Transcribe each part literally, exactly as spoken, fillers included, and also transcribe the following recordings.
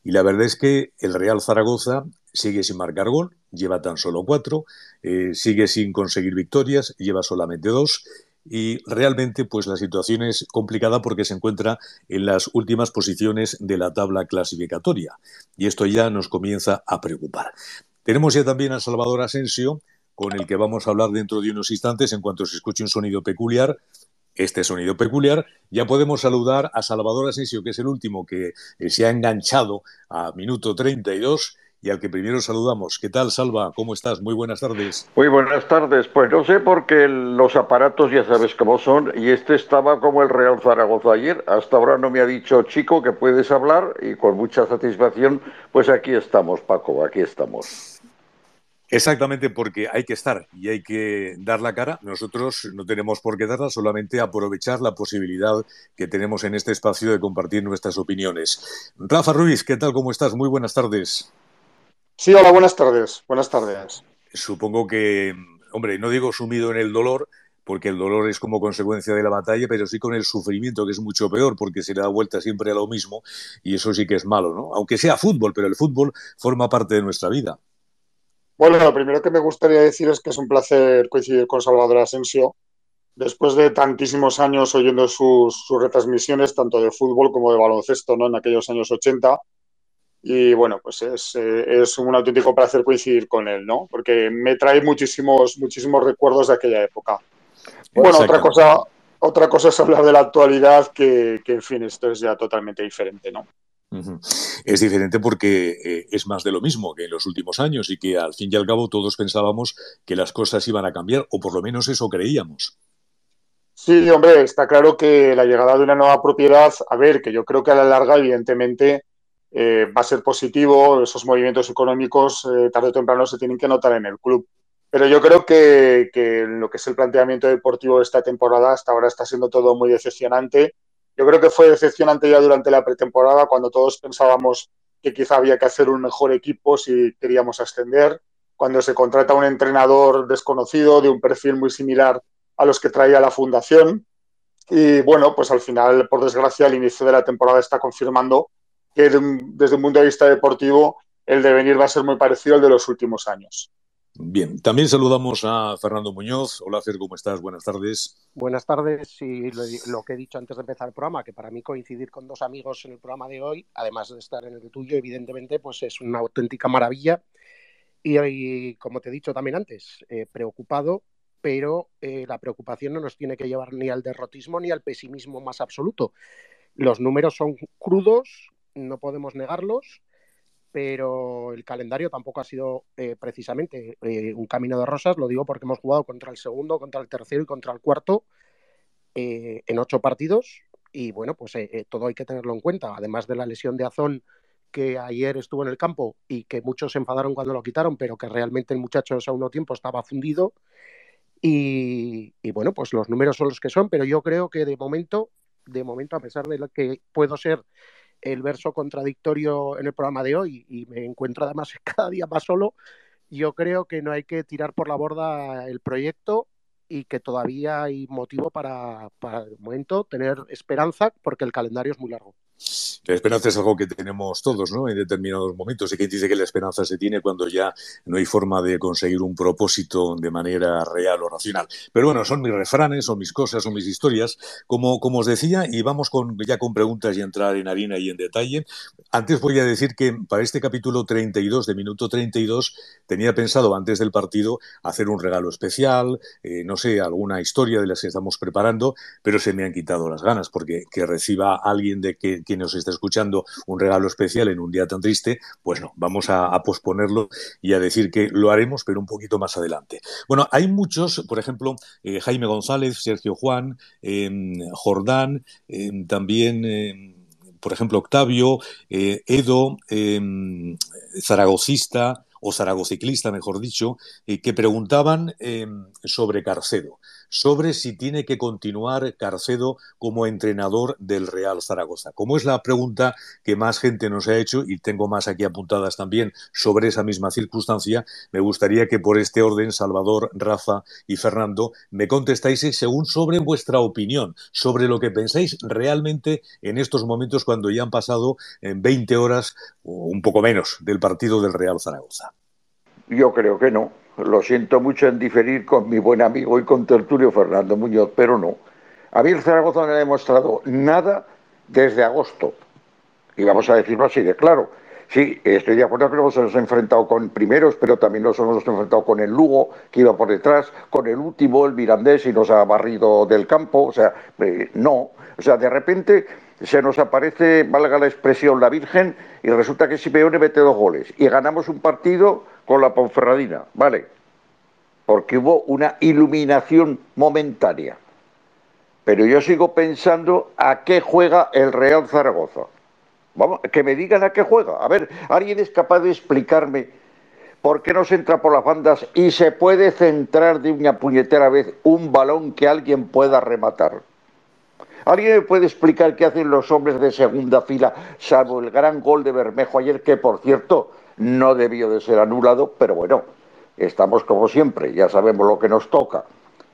Y la verdad es que el Real Zaragoza sigue sin marcar gol, lleva tan solo cuatro, eh, sigue sin conseguir victorias, lleva solamente dos. Y realmente, pues la situación es complicada porque se encuentra en las últimas posiciones de la tabla clasificatoria. Y esto ya nos comienza a preocupar. Tenemos ya también a Salvador Asensio, con el que vamos a hablar dentro de unos instantes en cuanto se escuche un sonido peculiar. Este sonido peculiar, ya podemos saludar a Salvador Asensio, que es el último que eh, se ha enganchado a minuto treinta y dos y al que primero saludamos. ¿Qué tal, Salva? ¿Cómo estás? Muy buenas tardes. Muy buenas tardes. Pues no sé porque los aparatos ya sabes cómo son y este estaba como el Real Zaragoza ayer. Hasta ahora no me ha dicho Chico que puedes hablar y con mucha satisfacción, pues aquí estamos, Paco, aquí estamos. Exactamente, porque hay que estar y hay que dar la cara. Nosotros no tenemos por qué darla, solamente aprovechar la posibilidad que tenemos en este espacio de compartir nuestras opiniones. Rafa Ruiz, ¿qué tal? ¿Cómo estás? Muy buenas tardes. Sí, hola, buenas tardes. Buenas tardes. Supongo que, hombre, no digo sumido en el dolor, porque el dolor es como consecuencia de la batalla, pero sí con el sufrimiento, que es mucho peor, porque se le da vuelta siempre a lo mismo, y eso sí que es malo, ¿no? Aunque sea fútbol, pero el fútbol forma parte de nuestra vida. Bueno, lo primero que me gustaría decir es que es un placer coincidir con Salvador Asensio. Después de tantísimos años oyendo sus, sus retransmisiones, tanto de fútbol como de baloncesto, ¿no? En aquellos años ochenta. Y bueno, pues es, eh, es un auténtico placer coincidir con él, ¿no? Porque me trae muchísimos, muchísimos recuerdos de aquella época. Y bueno, otra Exactamente. cosa, otra cosa es hablar de la actualidad, que, que en fin, esto es ya totalmente diferente, ¿no? Uh-huh. Es diferente porque eh, es más de lo mismo que en los últimos años y que al fin y al cabo todos pensábamos que las cosas iban a cambiar, o por lo menos eso creíamos. Sí, hombre, está claro que la llegada de una nueva propiedad, a ver, que yo creo que a la larga, evidentemente, eh, va a ser positivo. Esos movimientos económicos, eh, tarde o temprano, se tienen que notar en el club. Pero yo creo que, que lo que es el planteamiento deportivo de esta temporada, hasta ahora está siendo todo muy decepcionante. Yo creo que fue decepcionante ya durante la pretemporada, cuando todos pensábamos que quizá había que hacer un mejor equipo si queríamos ascender, cuando se contrata un entrenador desconocido de un perfil muy similar a los que traía la fundación. Y bueno, pues al final, por desgracia, el inicio de la temporada está confirmando que desde un punto de vista deportivo el devenir va a ser muy parecido al de los últimos años. Bien, también saludamos a Fernando Muñoz. Hola, Fer, ¿cómo estás? Buenas tardes. Buenas tardes y lo, lo que he dicho antes de empezar el programa, que para mí coincidir con dos amigos en el programa de hoy, además de estar en el tuyo, evidentemente, pues es una auténtica maravilla. Y, y como te he dicho también antes, eh, preocupado, pero eh, la preocupación no nos tiene que llevar ni al derrotismo ni al pesimismo más absoluto. Los números son crudos, no podemos negarlos, pero el calendario tampoco ha sido eh, precisamente eh, un camino de rosas. Lo digo porque hemos jugado contra el segundo, contra el tercero y contra el cuarto eh, en ocho partidos. Y bueno, pues eh, eh, todo hay que tenerlo en cuenta. Además de la lesión de Azón, que ayer estuvo en el campo y que muchos se enfadaron cuando lo quitaron, pero que realmente el muchacho a segundo tiempo estaba fundido. Y, y bueno, pues los números son los que son, pero yo creo que de momento, de momento, a pesar de lo que puedo ser el verso contradictorio en el programa de hoy y me encuentro además cada día más solo, yo creo que no hay que tirar por la borda el proyecto y que todavía hay motivo para, para de momento tener esperanza porque el calendario es muy largo. La esperanza es algo que tenemos todos, ¿no? En determinados momentos. Y quien dice que la esperanza se tiene cuando ya no hay forma de conseguir un propósito de manera real o racional. Pero bueno, son mis refranes, son mis cosas, son mis historias. Como, como os decía, y vamos con, ya con preguntas y entrar en harina y en detalle. Antes voy a decir que para este capítulo treinta y dos, de minuto treinta y dos, tenía pensado antes del partido hacer un regalo especial, eh, no sé, alguna historia de las que estamos preparando, pero se me han quitado las ganas porque que reciba alguien de que, que nos está escuchando un regalo especial en un día tan triste, pues no, vamos a, a posponerlo y a decir que lo haremos, pero un poquito más adelante. Bueno, hay muchos, por ejemplo, eh, Jaime González, Sergio Juan, eh, Jordán, eh, también... Eh, por ejemplo, Octavio, eh, Edo, eh, zaragocista o zaragociclista, mejor dicho, eh, que preguntaban eh, sobre Carcedo. sobre si tiene que continuar Carcedo como entrenador del Real Zaragoza. Como es la pregunta que más gente nos ha hecho, y tengo más aquí apuntadas también sobre esa misma circunstancia, me gustaría que por este orden, Salvador, Rafa y Fernando, me contestáis según sobre vuestra opinión, sobre lo que pensáis realmente en estos momentos cuando ya han pasado veinte horas o un poco menos del partido del Real Zaragoza. Yo creo que no. Lo siento mucho en diferir con mi buen amigo y contertulio Fernando Muñoz, pero no. A mí el Zaragoza no me ha demostrado nada desde agosto. Y vamos a decirlo así de claro. Sí, estoy de acuerdo que nos hemos enfrentado con primeros, pero también nos hemos enfrentado con el Lugo, que iba por detrás, con el último, el Mirandés, y nos ha barrido del campo. O sea, eh, no. O sea, de repente se nos aparece, valga la expresión, la Virgen, y resulta que Simeone mete dos goles. Y ganamos un partido con la Ponferradina, ¿vale? Porque hubo una iluminación momentánea. Pero yo sigo pensando a qué juega el Real Zaragoza. Vamos, que me digan a qué juega. A ver, ¿alguien es capaz de explicarme por qué no se entra por las bandas y se puede centrar de una puñetera vez un balón que alguien pueda rematar? ¿Alguien me puede explicar qué hacen los hombres de segunda fila, salvo el gran gol de Bermejo ayer, que por cierto no debió de ser anulado, pero bueno, estamos como siempre, ya sabemos lo que nos toca.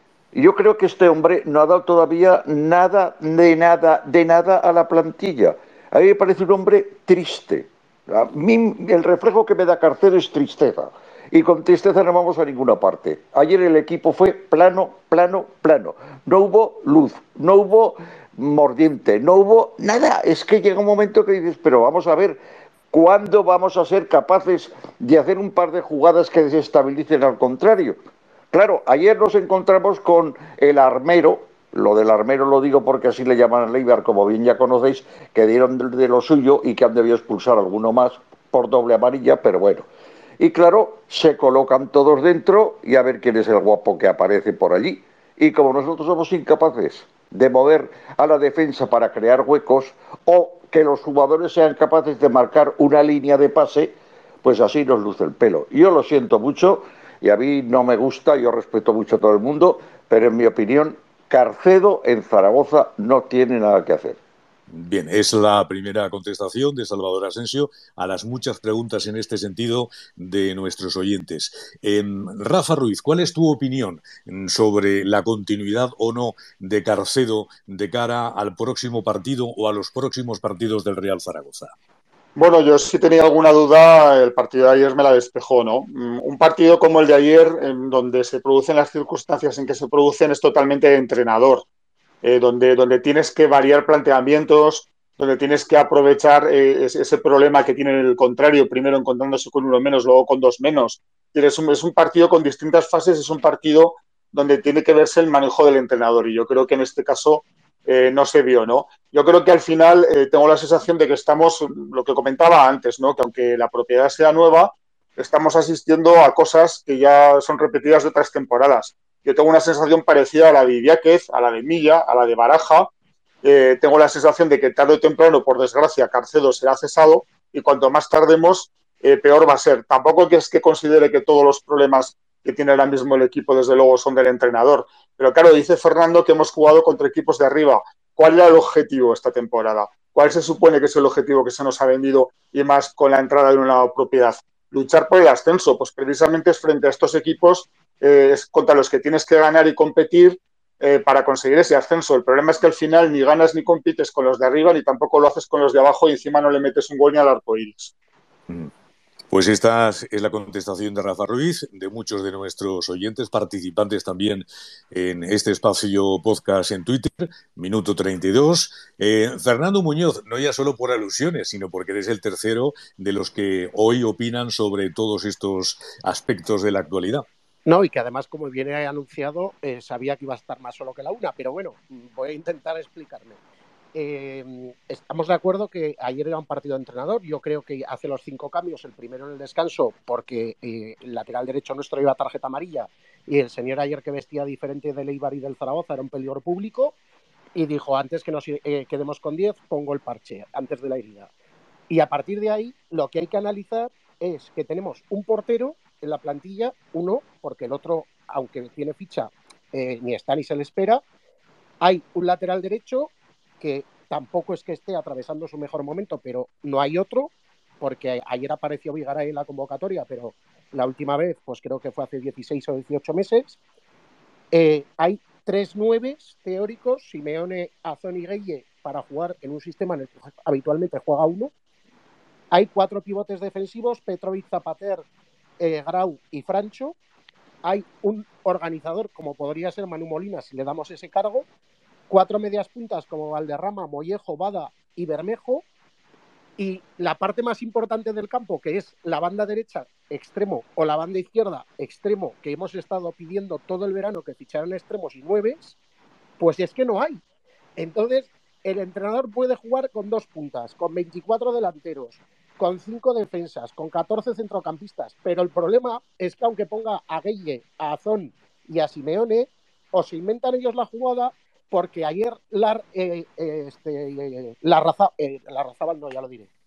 Y yo creo que este hombre no ha dado todavía nada, de nada, de nada a la plantilla. A mí me parece un hombre triste. A mí el reflejo que me da Carcedo es tristeza. Y con tristeza no vamos a ninguna parte. Ayer el equipo fue plano, plano, plano. No hubo luz, no hubo mordiente, no hubo nada. Es que llega un momento que dices, pero vamos a ver, ¿cuándo vamos a ser capaces de hacer un par de jugadas que desestabilicen al contrario? Claro, ayer nos encontramos con el armero, lo del armero lo digo porque así le llaman a Leibar, como bien ya conocéis, que dieron de lo suyo y que han debido expulsar a alguno más por doble amarilla, pero bueno. Y claro, se colocan todos dentro y a ver quién es el guapo que aparece por allí. Y como nosotros somos incapaces de mover a la defensa para crear huecos o que los jugadores sean capaces de marcar una línea de pase, pues así nos luce el pelo. Yo lo siento mucho y a mí no me gusta, yo respeto mucho a todo el mundo, pero en mi opinión, Carcedo en Zaragoza no tiene nada que hacer. Bien, es la primera contestación de Salvador Asensio a las muchas preguntas en este sentido de nuestros oyentes. Eh, Rafa Ruiz, ¿cuál es tu opinión sobre la continuidad o no de Carcedo de cara al próximo partido o a los próximos partidos del Real Zaragoza? Bueno, yo sí tenía alguna duda, el partido de ayer me la despejó, ¿no? Un partido como el de ayer, en donde se producen las circunstancias en que se producen, es totalmente de entrenador. Eh, donde, donde tienes que variar planteamientos, donde tienes que aprovechar eh, ese, ese problema que tiene el contrario, primero encontrándose con uno menos, luego con dos menos. Es un, es un partido con distintas fases, es un partido donde tiene que verse el manejo del entrenador y yo creo que en este caso eh, no se vio, ¿no? Yo creo que al final eh, tengo la sensación de que estamos, lo que comentaba antes, ¿no? Que aunque la propiedad sea nueva, estamos asistiendo a cosas que ya son repetidas de otras temporadas. Yo tengo una sensación parecida a la de Idiáquez, a la de Milla, a la de Baraja. Eh, tengo la sensación de que tarde o temprano, por desgracia, Carcedo será cesado y cuanto más tardemos, eh, peor va a ser. Tampoco es que considere que todos los problemas que tiene ahora mismo el equipo, desde luego, son del entrenador. Pero claro, dice Fernando que hemos jugado contra equipos de arriba. ¿Cuál era el objetivo esta temporada? ¿Cuál se supone que es el objetivo que se nos ha vendido y más con la entrada de una nueva propiedad? Luchar por el ascenso. Pues precisamente es frente a estos equipos eh, es contra los que tienes que ganar y competir eh, para conseguir ese ascenso. El problema es que al final ni ganas ni compites con los de arriba ni tampoco lo haces con los de abajo y encima no le metes un gol ni al arco iris. Pues esta es la contestación de Rafa Ruiz, de muchos de nuestros oyentes, participantes también en este espacio podcast en Twitter, Minuto treinta y dos. Eh, Fernando Muñoz, no ya solo por alusiones, sino porque eres el tercero de los que hoy opinan sobre todos estos aspectos de la actualidad. No, y que además, como viene anunciado, eh, sabía que iba a estar más solo que la una, pero bueno, voy a intentar explicarme. Eh, estamos de acuerdo que ayer era un partido de entrenador. Yo creo que hace los cinco cambios, el primero en el descanso, porque eh, el lateral derecho nuestro iba tarjeta amarilla y el señor ayer, que vestía diferente del Eibar y del Zaragoza, era un peligro público, y dijo, antes que nos eh, quedemos con diez, pongo el parche, antes de la herida. Y a partir de ahí, lo que hay que analizar es que tenemos un portero en la plantilla, uno, porque el otro, aunque tiene ficha, eh, ni está ni se le espera. Hay un lateral derecho que tampoco es que esté atravesando su mejor momento, pero no hay otro, porque ayer apareció Vigaray en la convocatoria, pero la última vez, pues creo que fue hace dieciséis o dieciocho meses. Eh, hay tres nueves teóricos, Simeone, Azón y Gueye, para jugar en un sistema en el que habitualmente juega uno. Hay cuatro pivotes defensivos, Petrovic, Zapater, eh, Grau y Francho. Hay un organizador, como podría ser Manu Molina, si le damos ese cargo. Cuatro medias puntas como Valderrama, Mollejo, Bada y Bermejo. Y la parte más importante del campo, que es la banda derecha extremo o la banda izquierda extremo, que hemos estado pidiendo todo el verano que ficharan extremos y nueves, pues es que no hay. Entonces, el entrenador puede jugar con dos puntas, con veinticuatro delanteros, con cinco defensas, con catorce centrocampistas, pero el problema es que aunque ponga a Gueye, a Azón y a Simeone, o se inventan ellos la jugada, porque ayer la, eh, eh, este, eh, la raza, eh, la Razabal no, ya lo diré,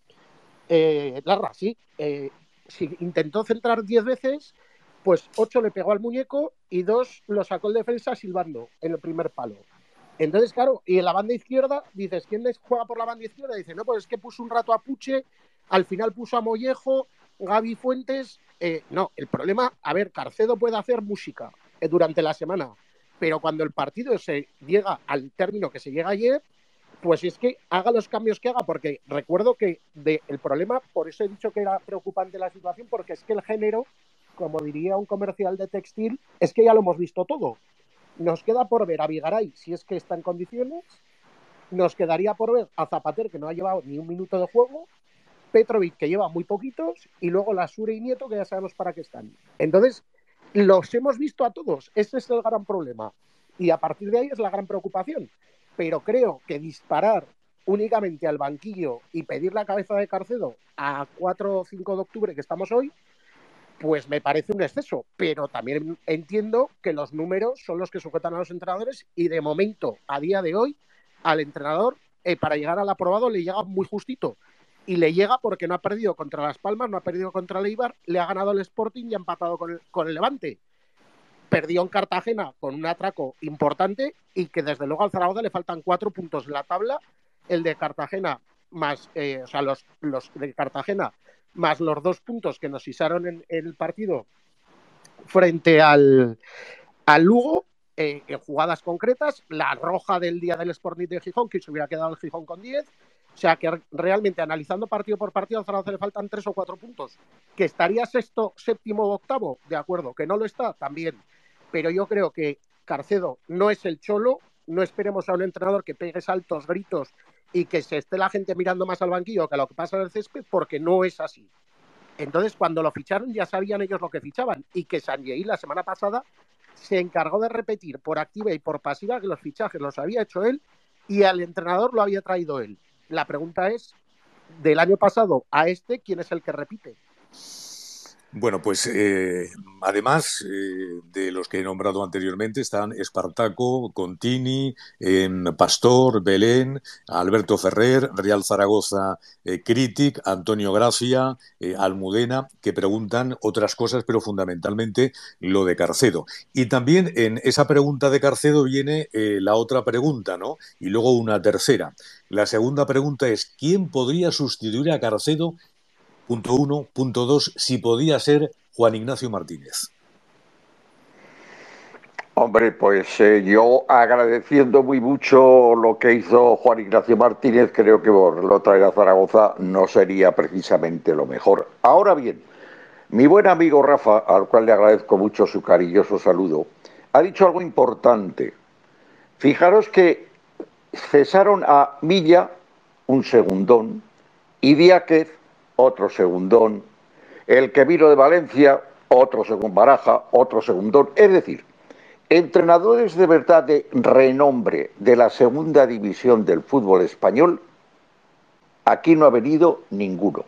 eh, Larra, sí, eh, si intentó centrar diez veces, pues ocho le pegó al muñeco y dos lo sacó el defensa silbando en el primer palo. Entonces, claro, y en la banda izquierda, dices, ¿quién les juega por la banda izquierda? Dice, no, pues es que puso un rato a Puche, al final puso a Mollejo, Gaby Fuentes. Eh, no, el problema, a ver, Carcedo puede hacer música eh, durante la semana, pero cuando el partido se llega al término que se llega ayer, pues es que haga los cambios que haga, porque recuerdo que de, el problema, por eso he dicho que era preocupante la situación, porque es que el género, como diría un comercial de textil, es que ya lo hemos visto todo. Nos queda por ver a Vigaray, si es que está en condiciones, nos quedaría por ver a Zapater, que no ha llevado ni un minuto de juego, Petrovic, que lleva muy poquitos, y luego la Sure y Nieto, que ya sabemos para qué están. Entonces, los hemos visto a todos, ese es el gran problema, y a partir de ahí es la gran preocupación. Pero creo que disparar únicamente al banquillo y pedir la cabeza de Carcedo a cuatro o cinco de octubre, que estamos hoy, pues me parece un exceso, pero también entiendo que los números son los que sujetan a los entrenadores y de momento, a día de hoy, al entrenador, eh, para llegar al aprobado le llega muy justito. Y le llega porque no ha perdido contra Las Palmas, no ha perdido contra el Eibar, le ha ganado el Sporting y ha empatado con el, con el Levante. Perdió en Cartagena con un atraco importante y que desde luego al Zaragoza le faltan cuatro puntos en la tabla, el de Cartagena más, eh, o sea, los, los de Cartagena más los dos puntos que nos izaron en, en el partido frente al, al Lugo, eh, en jugadas concretas, la roja del día del Sporting de Gijón, que se hubiera quedado el Gijón con diez. O sea que realmente analizando partido por partido al Zaragoza le faltan tres o cuatro puntos. Que estaría sexto, séptimo o octavo, de acuerdo, que no lo está, también. Pero yo creo que Carcedo no es el Cholo, no esperemos a un entrenador que pegue saltos, gritos y que se esté la gente mirando más al banquillo que a lo que pasa en el césped, porque no es así. Entonces, cuando lo ficharon ya sabían ellos lo que fichaban, y que Sanjei la semana pasada se encargó de repetir por activa y por pasiva que los fichajes los había hecho él y al entrenador lo había traído él. La pregunta es, del año pasado a este, ¿quién es el que repite? Bueno, pues eh, además eh, de los que he nombrado anteriormente están Espartaco, Contini, eh, Pastor, Belén, Alberto Ferrer, Real Zaragoza, eh, Critic, Antonio Gracia, eh, Almudena, que preguntan otras cosas, pero fundamentalmente lo de Carcedo. Y también en esa pregunta de Carcedo viene eh, la otra pregunta, ¿no? Y luego una tercera. La segunda pregunta es, ¿quién podría sustituir a Carcedo? Punto uno. Punto dos, si podía ser Juan Ignacio Martínez. Hombre, pues eh, yo agradeciendo muy mucho lo que hizo Juan Ignacio Martínez, creo que volverlo traer a Zaragoza no sería precisamente lo mejor. Ahora bien, mi buen amigo Rafa, al cual le agradezco mucho su cariñoso saludo, ha dicho algo importante. Fijaros que cesaron a Milla, un segundón, y Diáquez, otro segundón, el que vino de Valencia, otro según Baraja, otro segundón. Es decir, entrenadores de verdad de renombre de la segunda división del fútbol español, aquí no ha venido ninguno.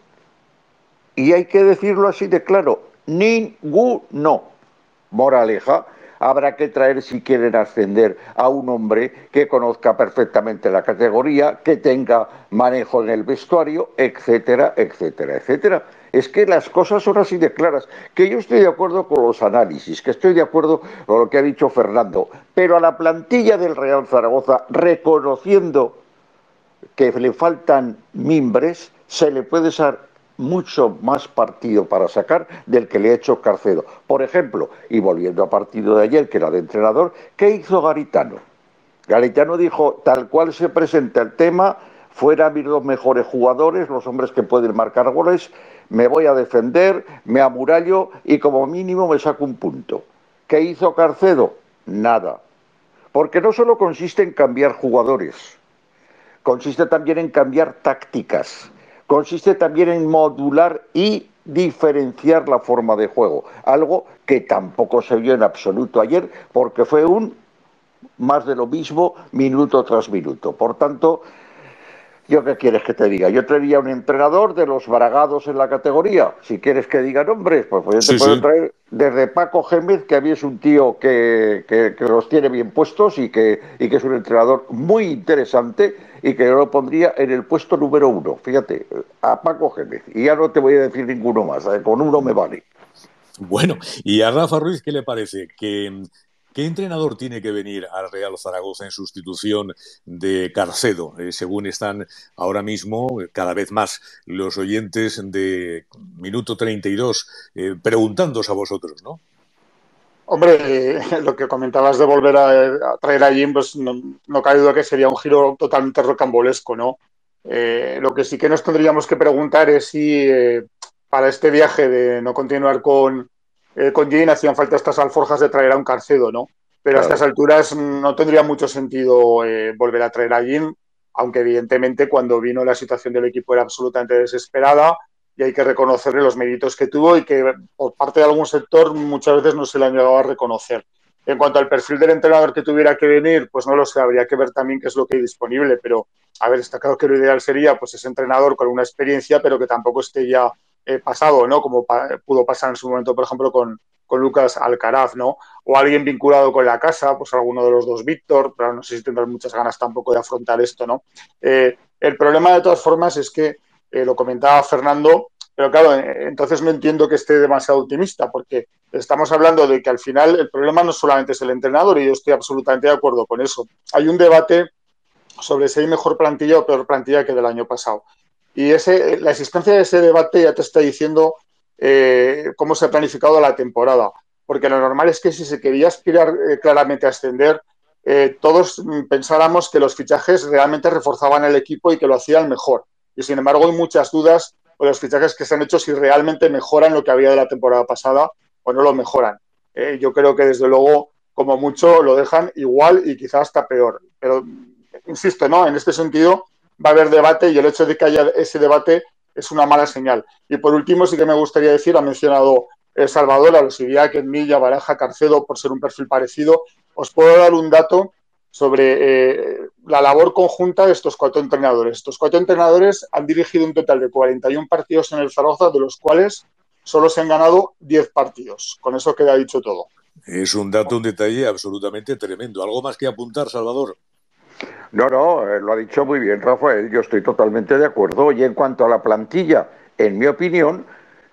Y hay que decirlo así de claro, ninguno. Moraleja, habrá que traer, si quieren ascender, a un hombre que conozca perfectamente la categoría, que tenga manejo en el vestuario, etcétera, etcétera, etcétera. Es que las cosas son así de claras, que yo estoy de acuerdo con los análisis, que estoy de acuerdo con lo que ha dicho Fernando, pero a la plantilla del Real Zaragoza, reconociendo que le faltan mimbres, se le puede dar mucho más partido para sacar del que le ha hecho Carcedo. Por ejemplo, y volviendo al partido de ayer, que era de entrenador, ¿qué hizo Garitano? Garitano dijo, tal cual se presenta el tema, fuera mis dos mejores jugadores, los hombres que pueden marcar goles, me voy a defender, me amurallo y como mínimo me saco un punto. ¿Qué hizo Carcedo? Nada. Porque no solo consiste en cambiar jugadores, consiste también en cambiar tácticas, consiste también en modular y diferenciar la forma de juego, algo que tampoco se vio en absoluto ayer porque fue un más de lo mismo minuto tras minuto. Por tanto, ¿yo qué quieres que te diga? Yo traería un entrenador de los bragados en la categoría. Si quieres que diga nombres, pues, pues yo te Sí, puedo sí. traer desde Paco Gémez, que a mí es un tío que, que, que los tiene bien puestos y que, y que es un entrenador muy interesante y que yo lo pondría en el puesto número uno. Fíjate, a Paco Gémez. Y ya no te voy a decir ninguno más, ¿eh? Con uno me vale. Bueno, y a Rafa Ruiz, ¿qué le parece? ¿Qué, qué entrenador tiene que venir al Real Zaragoza en sustitución de Carcedo? Eh, según están ahora mismo cada vez más los oyentes de Minuto treinta y dos eh, preguntándoos a vosotros, ¿no? Hombre, eh, lo que comentabas de volver a, a traer a Jim, pues no, no cabe duda que sería un giro totalmente rocambolesco, ¿no? Eh, lo que sí que nos tendríamos que preguntar es si eh, para este viaje de no continuar con, eh, con Jim hacían falta estas alforjas de traer a un Carcedo, ¿no? Pero a estas Claro. alturas no tendría mucho sentido eh, volver a traer a Jim, aunque evidentemente cuando vino la situación del equipo era absolutamente desesperada y hay que reconocerle los méritos que tuvo y que por parte de algún sector muchas veces no se le han llegado a reconocer. En cuanto al perfil del entrenador que tuviera que venir, pues no lo sé, habría que ver también qué es lo que hay disponible, pero a ver, está claro que lo ideal sería pues ese entrenador con una experiencia, pero que tampoco esté ya eh, pasado, ¿no? Como pa pudo pasar en su momento, por ejemplo, con, con Lucas Alcaraz, ¿no? O alguien vinculado con la casa, pues alguno de los dos Víctor, pero no sé si tendrán muchas ganas tampoco de afrontar esto, ¿no? Eh, el problema de todas formas es que Eh, lo comentaba Fernando, pero claro, eh, entonces no entiendo que esté demasiado optimista, porque estamos hablando de que al final el problema no solamente es el entrenador, y yo estoy absolutamente de acuerdo con eso. Hay un debate sobre si hay mejor plantilla o peor plantilla que del año pasado. Y ese, la existencia de ese debate ya te está diciendo eh, cómo se ha planificado la temporada, porque lo normal es que si se quería aspirar eh, claramente a ascender, eh, todos pensáramos que los fichajes realmente reforzaban el equipo y que lo hacían mejor. Y sin embargo hay muchas dudas con los fichajes que se han hecho si realmente mejoran lo que había de la temporada pasada o no lo mejoran. Eh, yo creo que desde luego, como mucho, lo dejan igual y quizás hasta peor. Pero, insisto, ¿no? En este sentido va a haber debate y el hecho de que haya ese debate es una mala señal. Y por último, sí que me gustaría decir, ha mencionado eh, Salvador, a los Iriac, Milla, Baraja, Carcedo, por ser un perfil parecido. Os puedo dar un dato sobre eh, la labor conjunta de estos cuatro entrenadores. Estos cuatro entrenadores han dirigido un total de cuarenta y uno partidos en el Zaragoza, de los cuales solo se han ganado diez partidos. Con eso queda dicho todo. Es un dato, un detalle absolutamente tremendo. ¿Algo más que apuntar, Salvador? No, no, eh, lo ha dicho muy bien Rafael, yo estoy totalmente de acuerdo. Y en cuanto a la plantilla, en mi opinión,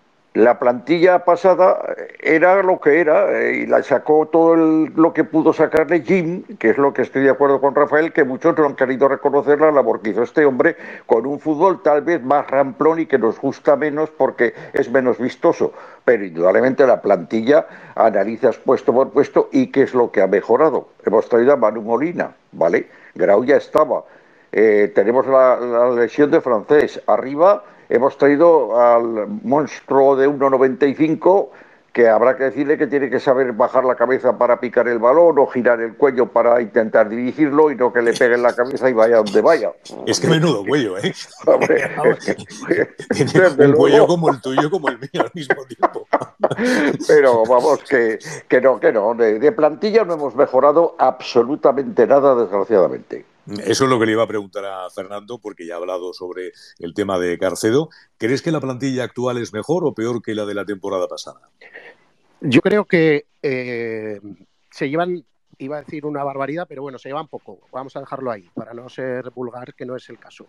la plantilla pasada era lo que era eh, y la sacó todo el, lo que pudo sacarle Jim, que es lo que estoy de acuerdo con Rafael, que muchos no han querido reconocer la labor que hizo este hombre con un fútbol tal vez más ramplón y que nos gusta menos porque es menos vistoso. Pero indudablemente la plantilla analizas puesto por puesto y qué es lo que ha mejorado. Hemos traído a Manu Molina, ¿vale? Grau ya estaba. Eh, tenemos la, la lesión de Francés. Arriba hemos traído al monstruo de uno noventa y cinco, que habrá que decirle que tiene que saber bajar la cabeza para picar el balón o girar el cuello para intentar dirigirlo y no que le pegue en la cabeza y vaya donde vaya. Es que menudo cuello, ¿eh? Hombre, es que, Tiene desde un cuello luego. como el tuyo, como el mío al mismo tiempo. Pero vamos, que, que no, que no. De, de plantilla no hemos mejorado absolutamente nada, desgraciadamente. Eso es lo que le iba a preguntar a Fernando, porque ya ha hablado sobre el tema de Carcedo. ¿Crees que la plantilla actual es mejor o peor que la de la temporada pasada? Yo creo que eh, se llevan, iba a decir una barbaridad, pero bueno, se llevan poco. Vamos a dejarlo ahí, para no ser vulgar, que no es el caso.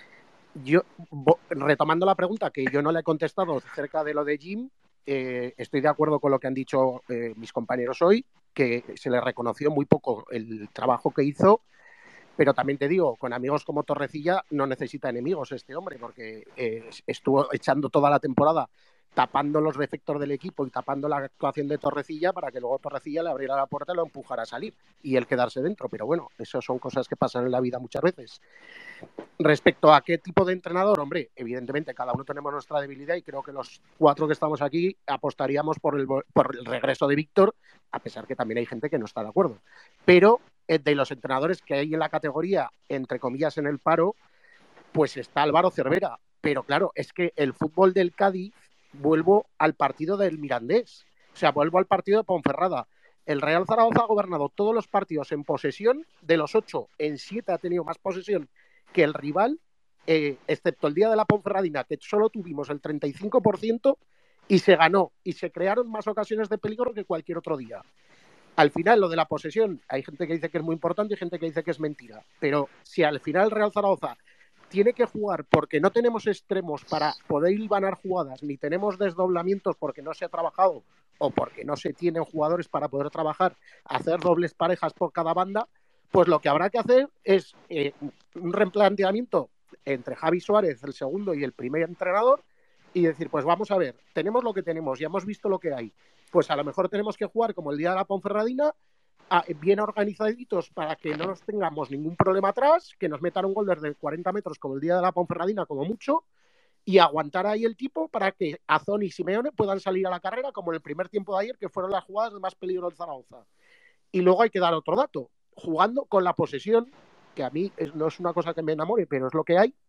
Yo, retomando la pregunta, que yo no le he contestado acerca de lo de Jim, eh, estoy de acuerdo con lo que han dicho eh, mis compañeros hoy, que se le reconoció muy poco el trabajo que hizo, pero también te digo, con amigos como Torrecilla no necesita enemigos este hombre, porque eh, estuvo echando toda la temporada tapando los defectos del equipo y tapando la actuación de Torrecilla para que luego Torrecilla le abriera la puerta y lo empujara a salir y él quedarse dentro. Pero bueno, eso son cosas que pasan en la vida muchas veces. Respecto a qué tipo de entrenador, hombre, evidentemente cada uno tenemos nuestra debilidad y creo que los cuatro que estamos aquí apostaríamos por el, por el regreso de Víctor, a pesar que también hay gente que no está de acuerdo. Pero eh, de los entrenadores que hay en la categoría, entre comillas, en el paro, pues está Álvaro Cervera. Pero claro, es que el fútbol del Cádiz, vuelvo al partido del Mirandés, o sea, vuelvo al partido de Ponferrada. El Real Zaragoza ha gobernado todos los partidos en posesión, de los ocho, en siete ha tenido más posesión que el rival, eh, excepto el día de la Ponferradina, que solo tuvimos el treinta y cinco por ciento y se ganó, y se crearon más ocasiones de peligro que cualquier otro día. Al final, lo de la posesión, hay gente que dice que es muy importante y gente que dice que es mentira, pero si al final el Real Zaragoza tiene que jugar porque no tenemos extremos para poder hilvanar jugadas, ni tenemos desdoblamientos porque no se ha trabajado o porque no se tienen jugadores para poder trabajar, hacer dobles parejas por cada banda, pues lo que habrá que hacer es eh, un replanteamiento entre Javi Suárez, el segundo, y el primer entrenador, y decir, pues vamos a ver, tenemos lo que tenemos, ya hemos visto lo que hay, pues a lo mejor tenemos que jugar como el día de la Ponferradina, bien organizaditos para que no nos tengamos ningún problema atrás, que nos metan un gol desde cuarenta metros como el día de la Ponferradina como mucho, y aguantar ahí el tipo para que Azón y Simeone puedan salir a la carrera como en el primer tiempo de ayer, que fueron las jugadas de más peligro del Zaragoza. Y luego hay que dar otro dato, jugando con la posesión, que a mí es, no es una cosa que me enamore, pero es lo que hay,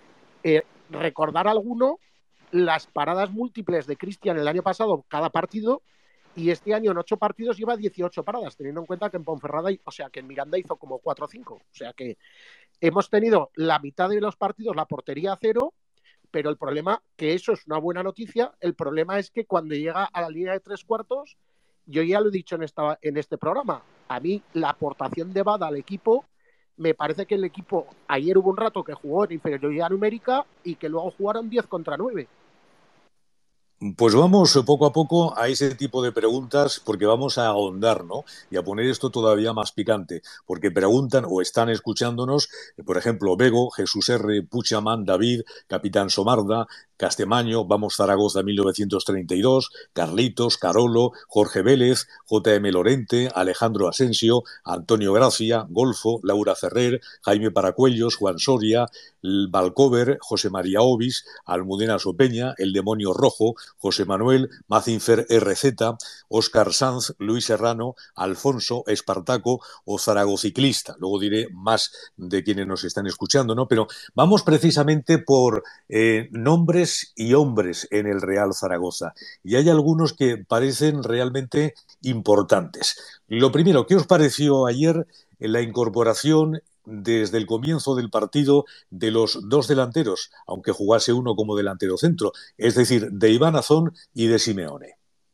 eh, recordar alguno las paradas múltiples de Cristian el año pasado, cada partido, y este año en ocho partidos lleva dieciocho paradas, teniendo en cuenta que en Ponferrada, o sea, que en Miranda hizo como cuatro o cinco. O sea que hemos tenido la mitad de los partidos la portería a cero, pero el problema, que eso es una buena noticia, el problema es que cuando llega a la línea de tres cuartos, yo ya lo he dicho en, esta, en este programa, a mí la aportación de Bada al equipo, me parece que el equipo, ayer hubo un rato que jugó en inferioridad numérica y que luego jugaron diez contra nueve. Pues vamos poco a poco a ese tipo de preguntas porque vamos a ahondar, ¿no? Y a poner esto todavía más picante, porque preguntan o están escuchándonos, por ejemplo, Bego, Jesús R., Puchaman, David, Capitán Somarda, Castemaño, Vamos Zaragoza mil novecientos treinta y dos, Carlitos, Carolo, Jorge Vélez, J M Lorente, Alejandro Asensio, Antonio Gracia, Golfo, Laura Ferrer, Jaime Paracuellos, Juan Soria, Valcover, José María Ovis, Almudena Sopeña, El Demonio Rojo, José Manuel, Macinfer R Z, Óscar Sanz, Luis Serrano, Alfonso, Espartaco o Zaragociclista. Luego diré más de quienes nos están escuchando, ¿no? Pero vamos precisamente por eh, nombres y hombres en el Real Zaragoza. Y hay algunos que parecen realmente importantes. Lo primero, ¿qué os pareció ayer la incorporación desde el comienzo del partido de los dos delanteros, aunque jugase uno como delantero centro, es decir, de Iván Azón y de Simeone?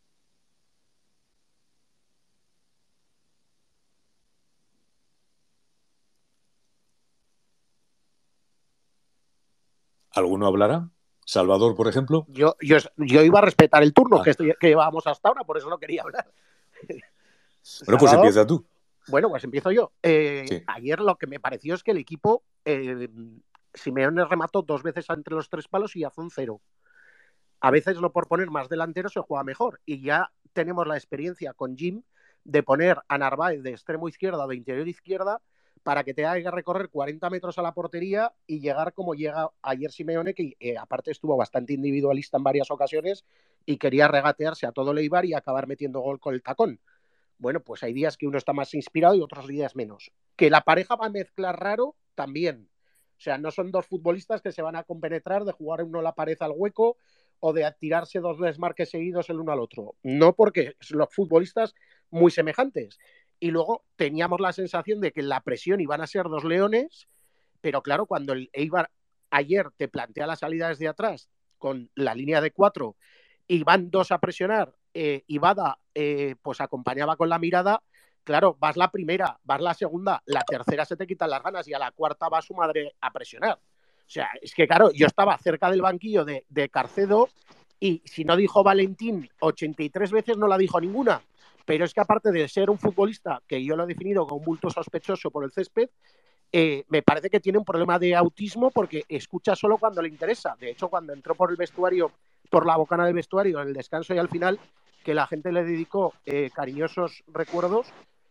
¿Alguno hablará? ¿Salvador, por ejemplo? Yo, yo, yo iba a respetar el turno ah. que, estoy, que llevábamos hasta ahora, por eso no quería hablar. Bueno, pues empieza tú. Bueno, pues empiezo yo. Eh, sí. Ayer lo que me pareció es que el equipo, eh, Simeone remató dos veces entre los tres palos y Azón cero. A veces no por poner más delanteros se juega mejor. Y ya tenemos la experiencia con Jim de poner a Narváez de extremo izquierda o de interior izquierda para que te haga recorrer cuarenta metros a la portería y llegar como llega ayer Simeone, que eh, aparte estuvo bastante individualista en varias ocasiones y quería regatearse a todo Leibar y acabar metiendo gol con el tacón. Bueno, pues hay días que uno está más inspirado y otros días menos. Que la pareja va a mezclar raro, también. O sea, no son dos futbolistas que se van a compenetrar de jugar uno la pared al hueco o de tirarse dos desmarques seguidos el uno al otro. No, porque son los futbolistas muy semejantes. Y luego teníamos la sensación de que en la presión iban a ser dos leones, pero claro, cuando el Eibar ayer te plantea la salida desde atrás con la línea de cuatro y van dos a presionar, eh, y Bada eh, pues acompañaba con la mirada, claro, vas la primera, vas la segunda, la tercera se te quitan las ganas y a la cuarta va su madre a presionar. O sea, es que claro, yo estaba cerca del banquillo de, de Carcedo y si no dijo Valentín ochenta y tres veces, no la dijo ninguna. Pero es que aparte de ser un futbolista, que yo lo he definido como un bulto sospechoso por el césped, eh, me parece que tiene un problema de autismo porque escucha solo cuando le interesa. De hecho, cuando entró por el vestuario, por la bocana del vestuario, en el descanso y al final, que la gente le dedicó eh, cariñosos recuerdos,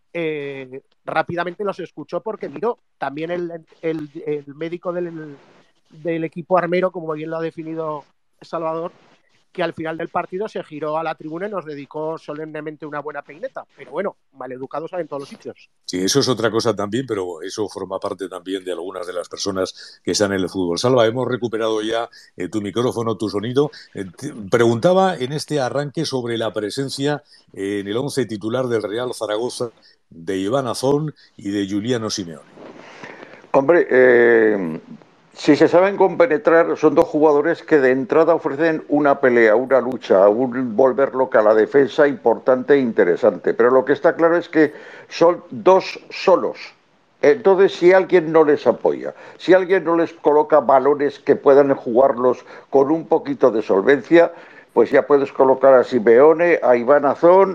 eh, rápidamente los escuchó porque miró. También el, el, el médico del, del equipo armero, como bien lo ha definido Salvador, que al final del partido se giró a la tribuna y nos dedicó solemnemente una buena peineta. Pero bueno, maleducados en todos los sitios. Sí, eso es otra cosa también, pero eso forma parte también de algunas de las personas que están en el fútbol. Salva, hemos recuperado ya eh, tu micrófono, tu sonido. Eh, te, preguntaba en este arranque sobre la presencia eh, en el once titular del Real Zaragoza de Iván Azón y de Giuliano Simeone. Hombre, eh... si se saben compenetrar, son dos jugadores que de entrada ofrecen una pelea, una lucha, un volver loca a la defensa importante e interesante. Pero lo que está claro es que son dos solos. Entonces, si alguien no les apoya, si alguien no les coloca balones que puedan jugarlos con un poquito de solvencia, pues ya puedes colocar a Simeone, a Iván Azón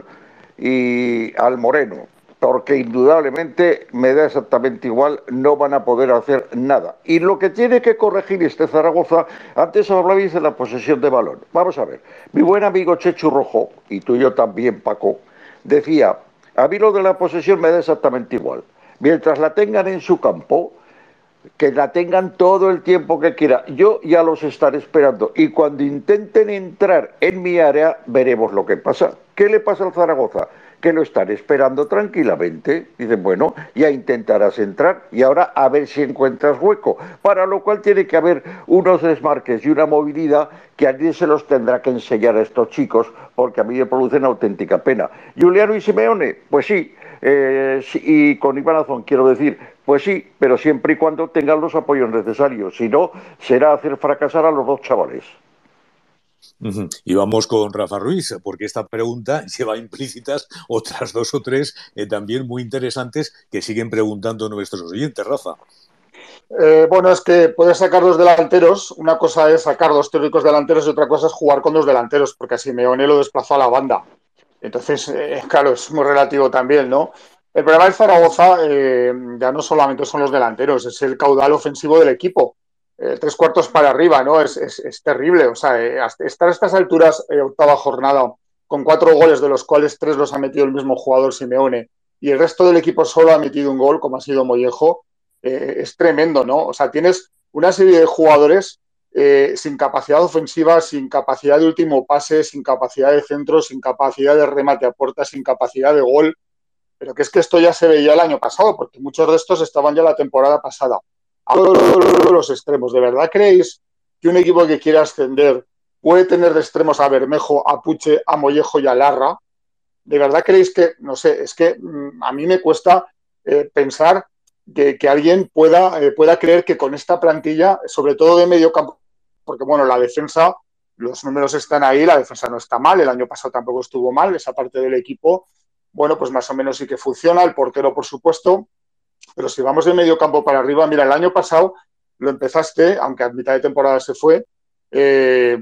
y al Moreno. Porque indudablemente me da exactamente igual, no van a poder hacer nada. Y lo que tiene que corregir este Zaragoza, antes hablabais de la posesión de balón. Vamos a ver, mi buen amigo Chechu Rojo, y tú y yo también, Paco, decía, a mí lo de la posesión me da exactamente igual. Mientras la tengan en su campo, que la tengan todo el tiempo que quiera. Yo ya los estaré esperando. Y cuando intenten entrar en mi área, veremos lo que pasa. ¿Qué le pasa al Zaragoza? Que lo están esperando tranquilamente. Dicen, bueno, ya intentarás entrar y ahora a ver si encuentras hueco. Para lo cual tiene que haber unos desmarques y una movilidad que alguien se los tendrá que enseñar a estos chicos, porque a mí me producen auténtica pena. Giuliano y Simeone, pues sí. Eh, sí, y con Iván Azón quiero decir, pues sí, pero siempre y cuando tengan los apoyos necesarios, si no, será hacer fracasar a los dos chavales. Uh-huh. Y vamos con Rafa Ruiz, porque esta pregunta lleva implícitas otras dos o tres eh, también muy interesantes que siguen preguntando nuestros oyentes. Rafa. Eh, bueno, es que puedes sacar dos delanteros. Una cosa es sacar dos teóricos delanteros y otra cosa es jugar con dos delanteros, porque a Simeone lo desplazó a la banda. Entonces, eh, claro, es muy relativo también, ¿no? El problema del Zaragoza eh, ya no solamente son los delanteros, es el caudal ofensivo del equipo. Eh, tres cuartos para arriba, ¿no? Es, es, es terrible. O sea, eh, estar a estas alturas, eh, octava jornada, con cuatro goles, de los cuales tres los ha metido el mismo jugador Simeone, y el resto del equipo solo ha metido un gol, como ha sido Mollejo, eh, es tremendo, ¿no? O sea, tienes una serie de jugadores Eh, sin capacidad ofensiva, sin capacidad de último pase, sin capacidad de centro, sin capacidad de remate a puerta, sin capacidad de gol, pero que es que esto ya se veía el año pasado, porque muchos de estos estaban ya la temporada pasada. A los extremos, ¿de verdad creéis que un equipo que quiera ascender puede tener de extremos a Bermejo, a Puche, a Mollejo y a Larra? ¿De verdad creéis que, no sé, es que mmm, a mí me cuesta eh, pensar que, que alguien pueda, eh, pueda creer que con esta plantilla, sobre todo de medio campo, porque bueno, la defensa, los números están ahí, la defensa no está mal, el año pasado tampoco estuvo mal, esa parte del equipo, bueno, pues más o menos sí que funciona, el portero por supuesto, pero si vamos de medio campo para arriba, mira, el año pasado lo empezaste, aunque a mitad de temporada se fue, eh,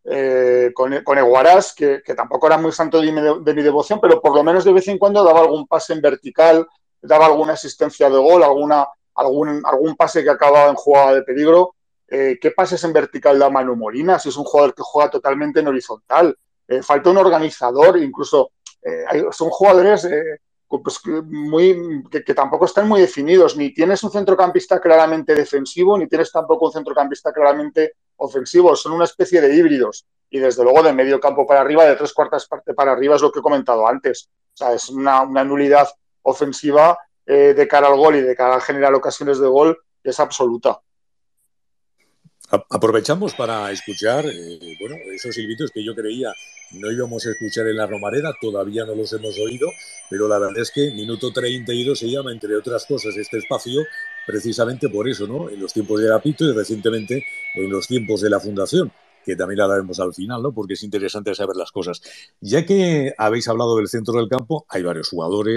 eh, con, con Eguarás, que, que tampoco era muy santo de mi, de mi devoción, pero por lo menos de vez en cuando daba algún pase en vertical, daba alguna asistencia de gol, alguna, algún, algún pase que acababa en jugada de peligro. Eh, ¿Qué pases en vertical da Manu Molina? Si es un jugador que juega totalmente en horizontal. Eh, falta un organizador, incluso eh, hay, son jugadores eh, pues, muy, que, que tampoco están muy definidos. Ni tienes un centrocampista claramente defensivo, ni tienes tampoco un centrocampista claramente ofensivo. Son una especie de híbridos. Y desde luego de medio campo para arriba, de tres cuartas partes para arriba, es lo que he comentado antes. O sea, es una, una nulidad ofensiva eh, de cara al gol y de cara a generar ocasiones de gol que es absoluta. Aprovechamos para escuchar, eh, bueno, esos silbitos que yo creía no íbamos a escuchar en la Romareda, todavía no los hemos oído, pero la verdad es que Minuto treinta y dos se llama, entre otras cosas, este espacio, precisamente por eso, ¿no? En los tiempos de Agapito y recientemente en los tiempos de la Fundación, que también la daremos al final, ¿no? Porque es interesante saber las cosas. Ya que habéis hablado del centro del campo, hay varios jugadores,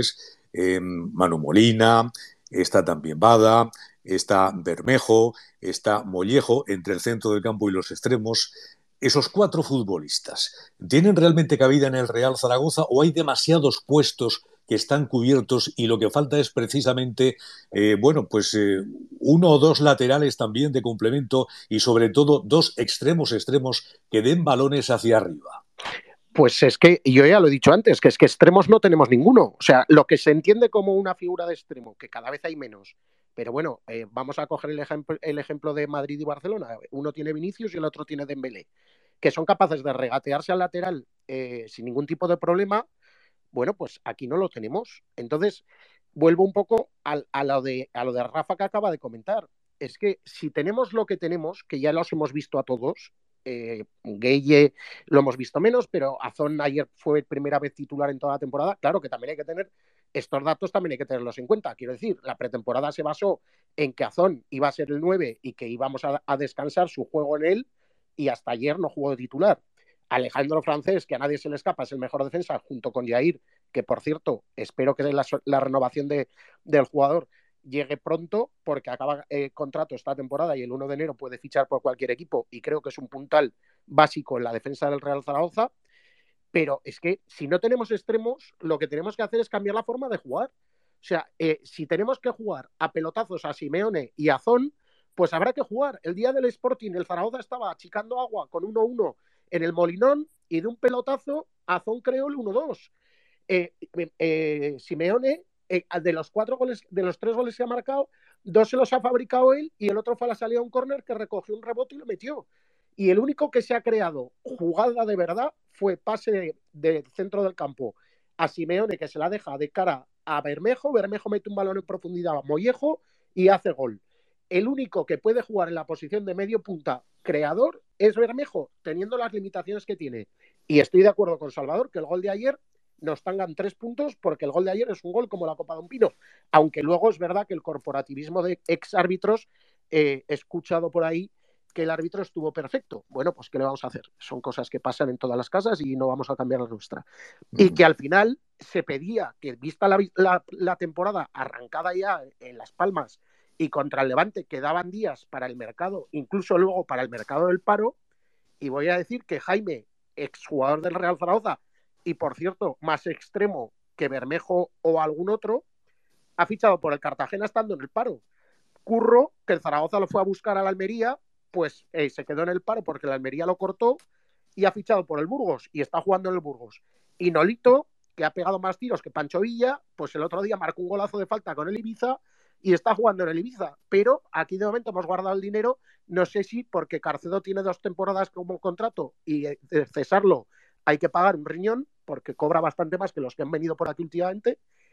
eh, Manu Molina, está también Bada, está Bermejo, está Mollejo, entre el centro del campo y los extremos. Esos cuatro futbolistas, ¿tienen realmente cabida en el Real Zaragoza o hay demasiados puestos que están cubiertos y lo que falta es precisamente, eh, bueno, pues eh, uno o dos laterales también de complemento y sobre todo dos extremos extremos que den balones hacia arriba? Pues es que yo ya lo he dicho antes, que es que extremos no tenemos ninguno. O sea, lo que se entiende como una figura de extremo, que cada vez hay menos. Pero bueno, eh, vamos a coger el, ejemplo, el ejemplo de Madrid y Barcelona. Uno tiene Vinicius y el otro tiene Dembélé, que son capaces de regatearse al lateral eh, sin ningún tipo de problema. Bueno, pues aquí no lo tenemos. Entonces, vuelvo un poco a, a, lo de, a lo de Rafa que acaba de comentar. Es que si tenemos lo que tenemos, que ya los hemos visto a todos, eh, Gueye lo hemos visto menos, pero Azón ayer fue primera vez titular en toda la temporada. Claro que también hay que tener estos datos, también hay que tenerlos en cuenta. Quiero decir, la pretemporada se basó en que Azón iba a ser el nueve y que íbamos a, a descansar su juego en él, y hasta ayer no jugó de titular. Alejandro Francés, que a nadie se le escapa, es el mejor defensa, junto con Jair, que por cierto, espero que la, la renovación de, del jugador llegue pronto, porque acaba eh, contrato esta temporada y el uno de enero puede fichar por cualquier equipo, y creo que es un puntal básico en la defensa del Real Zaragoza. Pero es que si no tenemos extremos, lo que tenemos que hacer es cambiar la forma de jugar. O sea, eh, si tenemos que jugar a pelotazos a Simeone y a Zon, pues habrá que jugar. El día del Sporting, el Zaragoza estaba achicando agua con uno uno en el Molinón, y de un pelotazo Azón creó el uno dos. Eh, eh, Simeone, eh, de los cuatro goles, de los tres goles que ha marcado, dos se los ha fabricado él y el otro fue a la salida a un córner que recogió un rebote y lo metió. Y el único que se ha creado jugada de verdad fue pase del de centro del campo a Simeone, que se la deja de cara a Bermejo. Bermejo mete un balón en profundidad a Mollejo y hace gol. El único que puede jugar en la posición de medio punta creador es Bermejo, teniendo las limitaciones que tiene. Y estoy de acuerdo con Salvador, que el gol de ayer nos tangan tres puntos, porque el gol de ayer es un gol como la Copa de un Pino. Aunque luego es verdad que el corporativismo de ex árbitros, eh, he escuchado por ahí que el árbitro estuvo perfecto. Bueno, pues ¿qué le vamos a hacer? Son cosas que pasan en todas las casas y no vamos a cambiar la nuestra. Mm. Y que al final se pedía que, vista la, la, la temporada arrancada ya en Las Palmas y contra el Levante, quedaban días para el mercado, incluso luego para el mercado del paro, y voy a decir que Jaime, exjugador del Real Zaragoza, y por cierto, más extremo que Bermejo o algún otro, ha fichado por el Cartagena estando en el paro. Curro, que el Zaragoza lo fue a buscar a la Almería, pues eh, se quedó en el paro porque la Almería lo cortó, y ha fichado por el Burgos y está jugando en el Burgos. Y Nolito, que ha pegado más tiros que Pancho Villa, pues el otro día marcó un golazo de falta con el Ibiza y está jugando en el Ibiza. Pero aquí de momento hemos guardado el dinero, no sé si porque Carcedo tiene dos temporadas como contrato y eh, cesarlo hay que pagar un riñón, porque cobra bastante más que los que han venido por aquí últimamente,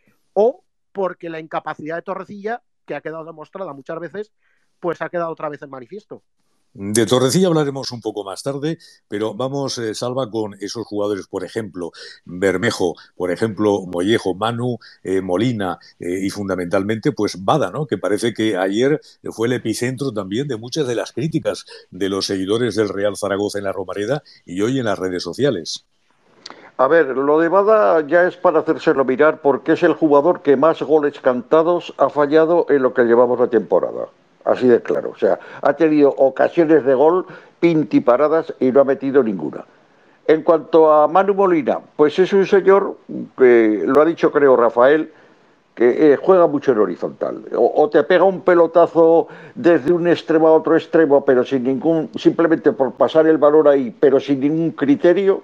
o porque la incapacidad de Torrecilla, que ha quedado demostrada muchas veces, pues ha quedado otra vez en manifiesto. De Torrecilla hablaremos un poco más tarde, pero vamos, eh, Salva, con esos jugadores, por ejemplo, Bermejo, por ejemplo, Mollejo, Manu, eh, Molina eh, y fundamentalmente, pues Bada, ¿no? Que parece que ayer fue el epicentro también de muchas de las críticas de los seguidores del Real Zaragoza en la Romareda y hoy en las redes sociales. A ver, lo de Bada ya es para hacérselo mirar, porque es el jugador que más goles cantados ha fallado en lo que llevamos la temporada. Así de claro. O sea, ha tenido ocasiones de gol pintiparadas y no ha metido ninguna. En cuanto a Manu Molina, pues es un señor que, lo ha dicho creo Rafael, que eh, juega mucho en horizontal. O, o te pega un pelotazo desde un extremo a otro extremo, pero sin ningún, simplemente por pasar el balón ahí, pero sin ningún criterio.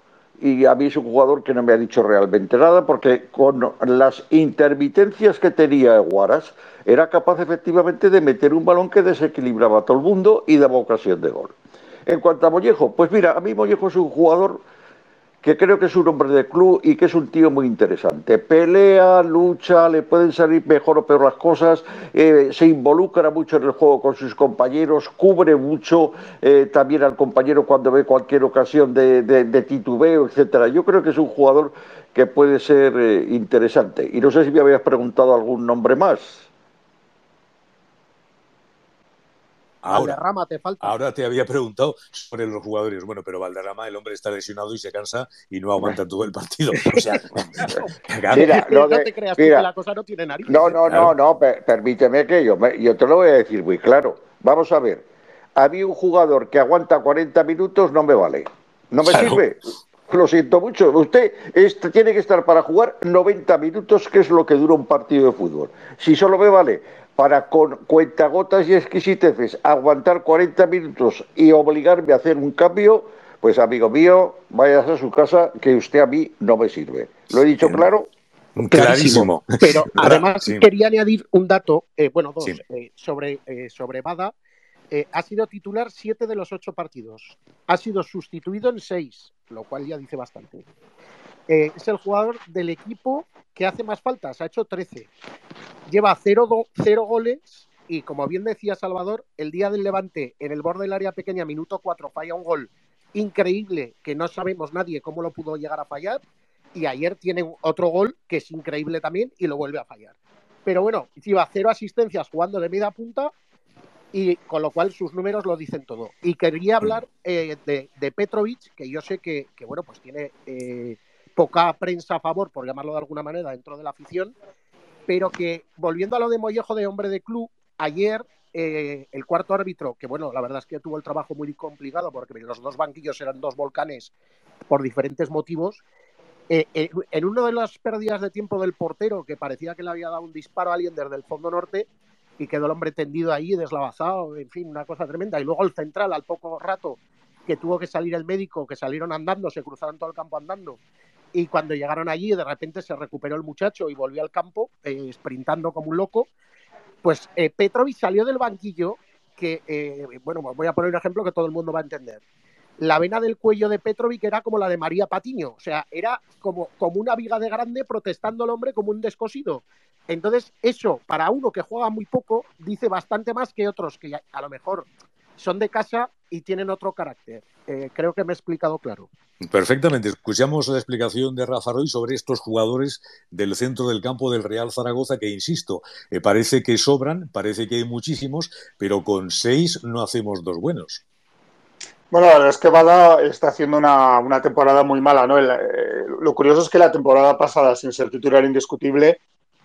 Y a mí es un jugador que no me ha dicho realmente nada, porque con las intermitencias que tenía Guaras, era capaz efectivamente de meter un balón que desequilibraba a todo el mundo y daba ocasión de gol. En cuanto a Mollejo, pues mira, a mí Mollejo es un jugador que creo que es un hombre de club y que es un tío muy interesante. Pelea, lucha, le pueden salir mejor o peor las cosas, eh, se involucra mucho en el juego con sus compañeros, cubre mucho eh, también al compañero cuando ve cualquier ocasión de, de, de titubeo, etcétera. Yo creo que es un jugador que puede ser eh, interesante. Y no sé si me habías preguntado algún nombre más. Ahora, Valderrama te falta. Ahora te había preguntado sobre los jugadores. Bueno, pero Valderrama, el hombre está lesionado y se cansa y no aguanta todo el partido. O sea, claro. Mira, no de, te creas mira, tú que la cosa no tiene narices. No, no, ¿eh? Claro. no, no, per, permíteme que yo, me, yo te lo voy a decir muy claro. Vamos a ver. A mí un jugador que aguanta cuarenta minutos no me vale. No me Claro. sirve. Lo siento mucho. Usted este, tiene que estar para jugar noventa minutos, que es lo que dura un partido de fútbol. Si solo me vale para con cuentagotas y exquisiteces aguantar cuarenta minutos y obligarme a hacer un cambio, pues amigo mío, váyase a su casa, que usted a mí no me sirve. ¿Lo he dicho Bien. claro? Clarísimo. Pero además sí. quería añadir un dato, eh, bueno, dos, Sí. eh, sobre, eh, sobre Bada. Eh, ha sido titular siete de los ocho partidos. Ha sido sustituido en seis, lo cual ya dice bastante. Eh, es el jugador del equipo que hace más faltas, ha hecho trece. Lleva cero, do, cero goles y, como bien decía Salvador, el día del Levante, en el borde del área pequeña, minuto cuatro, falla un gol increíble que no sabemos nadie cómo lo pudo llegar a fallar. Y ayer tiene otro gol que es increíble también y lo vuelve a fallar. Pero bueno, lleva cero asistencias jugando de media punta y con lo cual sus números lo dicen todo. Y quería hablar eh, de, de Petrovic, que yo sé que, que bueno, pues tiene eh, poca prensa a favor, por llamarlo de alguna manera, dentro de la afición, pero que, volviendo a lo de Mollejo de hombre de club, ayer eh, el cuarto árbitro, que bueno, la verdad es que tuvo el trabajo muy complicado porque los dos banquillos eran dos volcanes por diferentes motivos. Eh, eh, en una de las pérdidas de tiempo del portero, que parecía que le había dado un disparo a alguien desde el fondo norte y quedó el hombre tendido ahí, deslavazado, en fin, una cosa tremenda. Y luego el central, al poco rato, que tuvo que salir el médico, que salieron andando, se cruzaron todo el campo andando, y cuando llegaron allí, de repente se recuperó el muchacho y volvió al campo, eh, sprintando como un loco. Pues eh, Petrovic salió del banquillo, que, eh, bueno, voy a poner un ejemplo que todo el mundo va a entender. La vena del cuello de Petrovic era como la de María Patiño, o sea, era como, como una viga de grande protestando al hombre como un descosido. Entonces, eso, para uno que juega muy poco, dice bastante más que otros que a lo mejor son de casa y tienen otro carácter. Eh, creo que me he explicado claro. Perfectamente. Escuchamos la explicación de Rafa Roy sobre estos jugadores del centro del campo del Real Zaragoza que, insisto, eh, parece que sobran, parece que hay muchísimos, pero con seis no hacemos dos buenos. Bueno, la verdad es que Bada está haciendo una, una temporada muy mala, ¿no? El, eh, lo curioso es que la temporada pasada, sin ser titular indiscutible,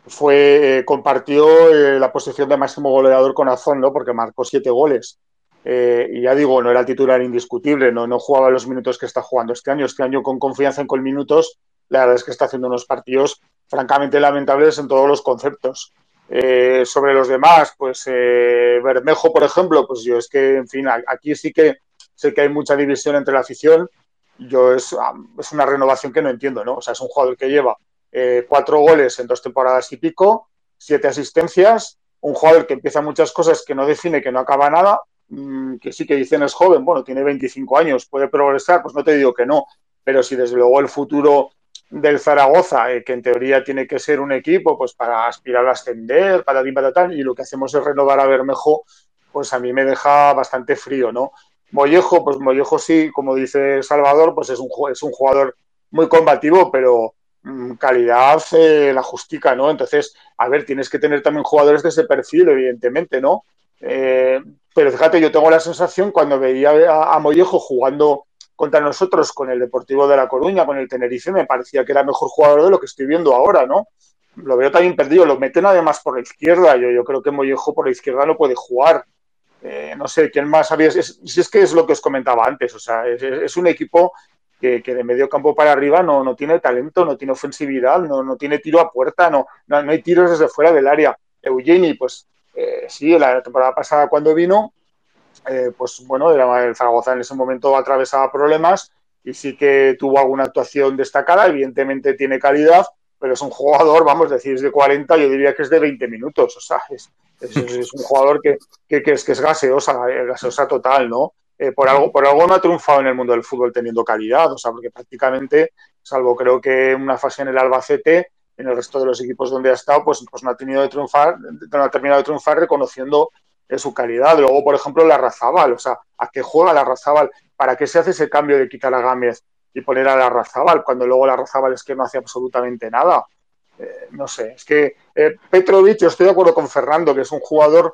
fue eh, compartió eh, la posición de máximo goleador con Azón, ¿no? Porque marcó siete goles. Eh, y ya digo, no era titular indiscutible, no, no jugaba los minutos que está jugando este año. Este año, con confianza en con minutos, la verdad es que está haciendo unos partidos francamente lamentables en todos los conceptos. Eh, sobre los demás, pues eh, Bermejo, por ejemplo, pues yo es que, en fin, aquí sí que sé que hay mucha división entre la afición. Yo es, es una renovación que no entiendo, ¿no? O sea, es un jugador que lleva eh, cuatro goles en dos temporadas y pico, siete asistencias, un jugador que empieza muchas cosas que no define, que no acaba nada, mmm, que sí que dicen es joven, bueno, tiene veinticinco años, puede progresar, pues no te digo que no, pero si desde luego el futuro del Zaragoza, eh, que en teoría tiene que ser un equipo pues para aspirar a ascender, para para tal, y lo que hacemos es renovar a Bermejo, pues a mí me deja bastante frío, ¿no? Mollejo, pues Mollejo sí, como dice Salvador, pues es un, es un jugador muy combativo, pero mmm, calidad eh, la justica, ¿no? Entonces, a ver, tienes que tener también jugadores de ese perfil, evidentemente, ¿no? Eh, pero fíjate, yo tengo la sensación cuando veía a, a Mollejo jugando contra nosotros con el Deportivo de La Coruña, con el Tenerife, me parecía que era mejor jugador de lo que estoy viendo ahora, ¿no? Lo veo también perdido, lo meten además por la izquierda, yo, yo creo que Mollejo por la izquierda no puede jugar. Eh, no sé, ¿quién más había? Si es, es que es lo que os comentaba antes, o sea, es, es un equipo que, que, de medio campo para arriba no, no tiene talento, no tiene ofensividad, no, no tiene tiro a puerta, no, no, no hay tiros desde fuera del área. Eugeni, pues eh, sí, la temporada pasada cuando vino, eh, pues bueno, era el Zaragoza en ese momento atravesaba problemas y sí que tuvo alguna actuación destacada, evidentemente tiene calidad, pero es un jugador, vamos a decir, es de cuarenta, yo diría que es de veinte minutos, o sea, es, es, es un jugador que, que, que, es, que es gaseosa, gaseosa total, ¿no? Eh, por, algo, por algo no ha triunfado en el mundo del fútbol teniendo calidad, o sea, porque prácticamente, salvo creo que una fase en el Albacete, en el resto de los equipos donde ha estado, pues, pues no ha tenido de triunfar, no ha terminado de triunfar reconociendo eh, su calidad. Luego, por ejemplo, Larrazábal, o sea, ¿a qué juega Larrazábal? ¿Para qué se hace ese cambio de quitar a Gámez y poner a Larrazábal cuando luego Larrazábal es que no hace absolutamente nada? Eh, no sé, es que eh, Petrovic, yo estoy de acuerdo con Fernando, que es un jugador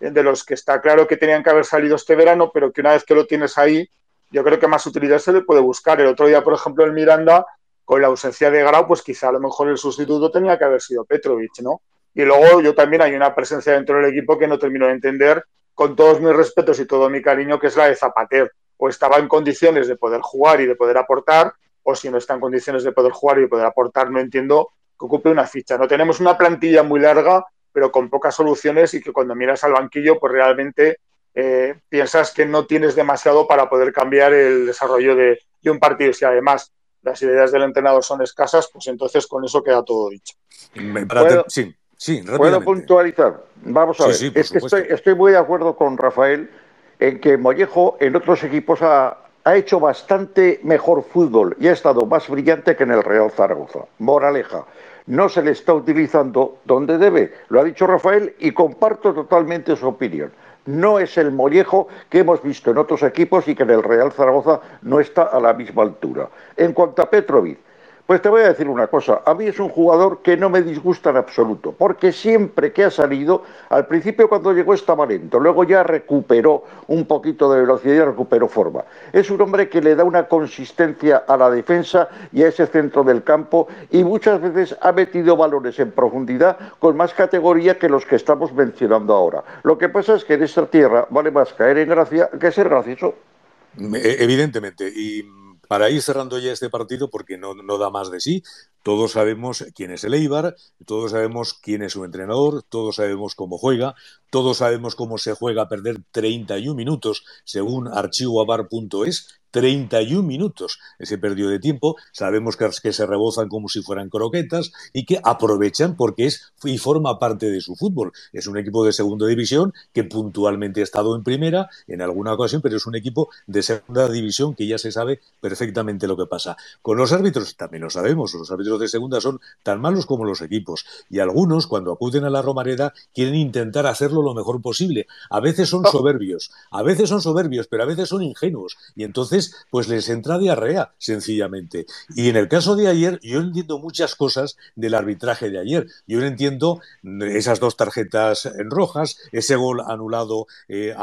de los que está claro que tenían que haber salido este verano, pero que una vez que lo tienes ahí, yo creo que más utilidad se le puede buscar. El otro día, por ejemplo, el Miranda, con la ausencia de Grau, pues quizá a lo mejor el sustituto tenía que haber sido Petrovic, ¿no? Y luego yo también hay una presencia dentro del equipo que no termino de entender, con todos mis respetos y todo mi cariño, que es la de Zapater. O estaba en condiciones de poder jugar y de poder aportar, o si no está en condiciones de poder jugar y de poder aportar, no entiendo que ocupe una ficha. No tenemos una plantilla muy larga, pero con pocas soluciones, y que cuando miras al banquillo, pues realmente eh, piensas que no tienes demasiado para poder cambiar el desarrollo de, de un partido. Y si además las ideas del entrenador son escasas, pues entonces con eso queda todo dicho. ¿Puedo, sí, sí, rápidamente. ¿Puedo puntualizar? Vamos a sí, ver. Sí, por es que supuesto. estoy, estoy muy de acuerdo con Rafael en que Mollejo en otros equipos ha, ha hecho bastante mejor fútbol y ha estado más brillante que en el Real Zaragoza. Moraleja, no se le está utilizando donde debe. Lo ha dicho Rafael y comparto totalmente su opinión. No es el Mollejo que hemos visto en otros equipos y que en el Real Zaragoza no está a la misma altura. En cuanto a Petrovic, pues te voy a decir una cosa, a mí es un jugador que no me disgusta en absoluto, porque siempre que ha salido, al principio cuando llegó estaba lento, luego ya recuperó un poquito de velocidad y recuperó forma. Es un hombre que le da una consistencia a la defensa y a ese centro del campo, y muchas veces ha metido balones en profundidad con más categoría que los que estamos mencionando ahora. Lo que pasa es que en esta tierra vale más caer en gracia que ser gracioso. Evidentemente, y para ir cerrando ya este partido, porque no, no da más de sí, todos sabemos quién es el Eibar, todos sabemos quién es su entrenador, todos sabemos cómo juega, todos sabemos cómo se juega a perder treinta y un minutos, según archivoavar punto es, treinta y un minutos ese perdió de tiempo. Sabemos que, que se rebozan como si fueran croquetas y que aprovechan porque es y forma parte de su fútbol. Es un equipo de segunda división que puntualmente ha estado en primera en alguna ocasión, pero es un equipo de segunda división que ya se sabe perfectamente lo que pasa. Con los árbitros también lo sabemos, los árbitros de segunda son tan malos como los equipos, y algunos cuando acuden a la Romareda quieren intentar hacerlo lo mejor posible. A veces son soberbios, a veces son soberbios, pero a veces son ingenuos, y entonces pues les entra diarrea, sencillamente. Y en el caso de ayer, yo entiendo muchas cosas del arbitraje de ayer. Yo no entiendo esas dos tarjetas en rojas, ese gol anulado eh,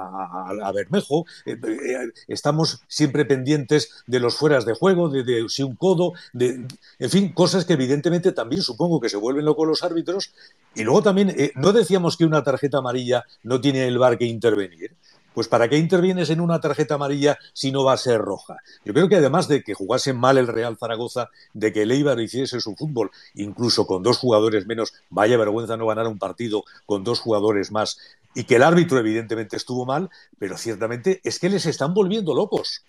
a, a, a Bermejo. Eh, eh, estamos siempre pendientes de los fueras de juego, de, de si un codo, de, en fin, cosas que evidentemente también supongo que se vuelven locos los árbitros. Y luego también, eh, no decíamos que una tarjeta amarilla no tiene el V A R que intervenir. Pues ¿para qué intervienes en una tarjeta amarilla si no va a ser roja? Yo creo que además de que jugase mal el Real Zaragoza, de que el Eibar hiciese su fútbol, incluso con dos jugadores menos, vaya vergüenza no ganar un partido con dos jugadores más, y que el árbitro evidentemente estuvo mal, pero ciertamente es que les están volviendo locos.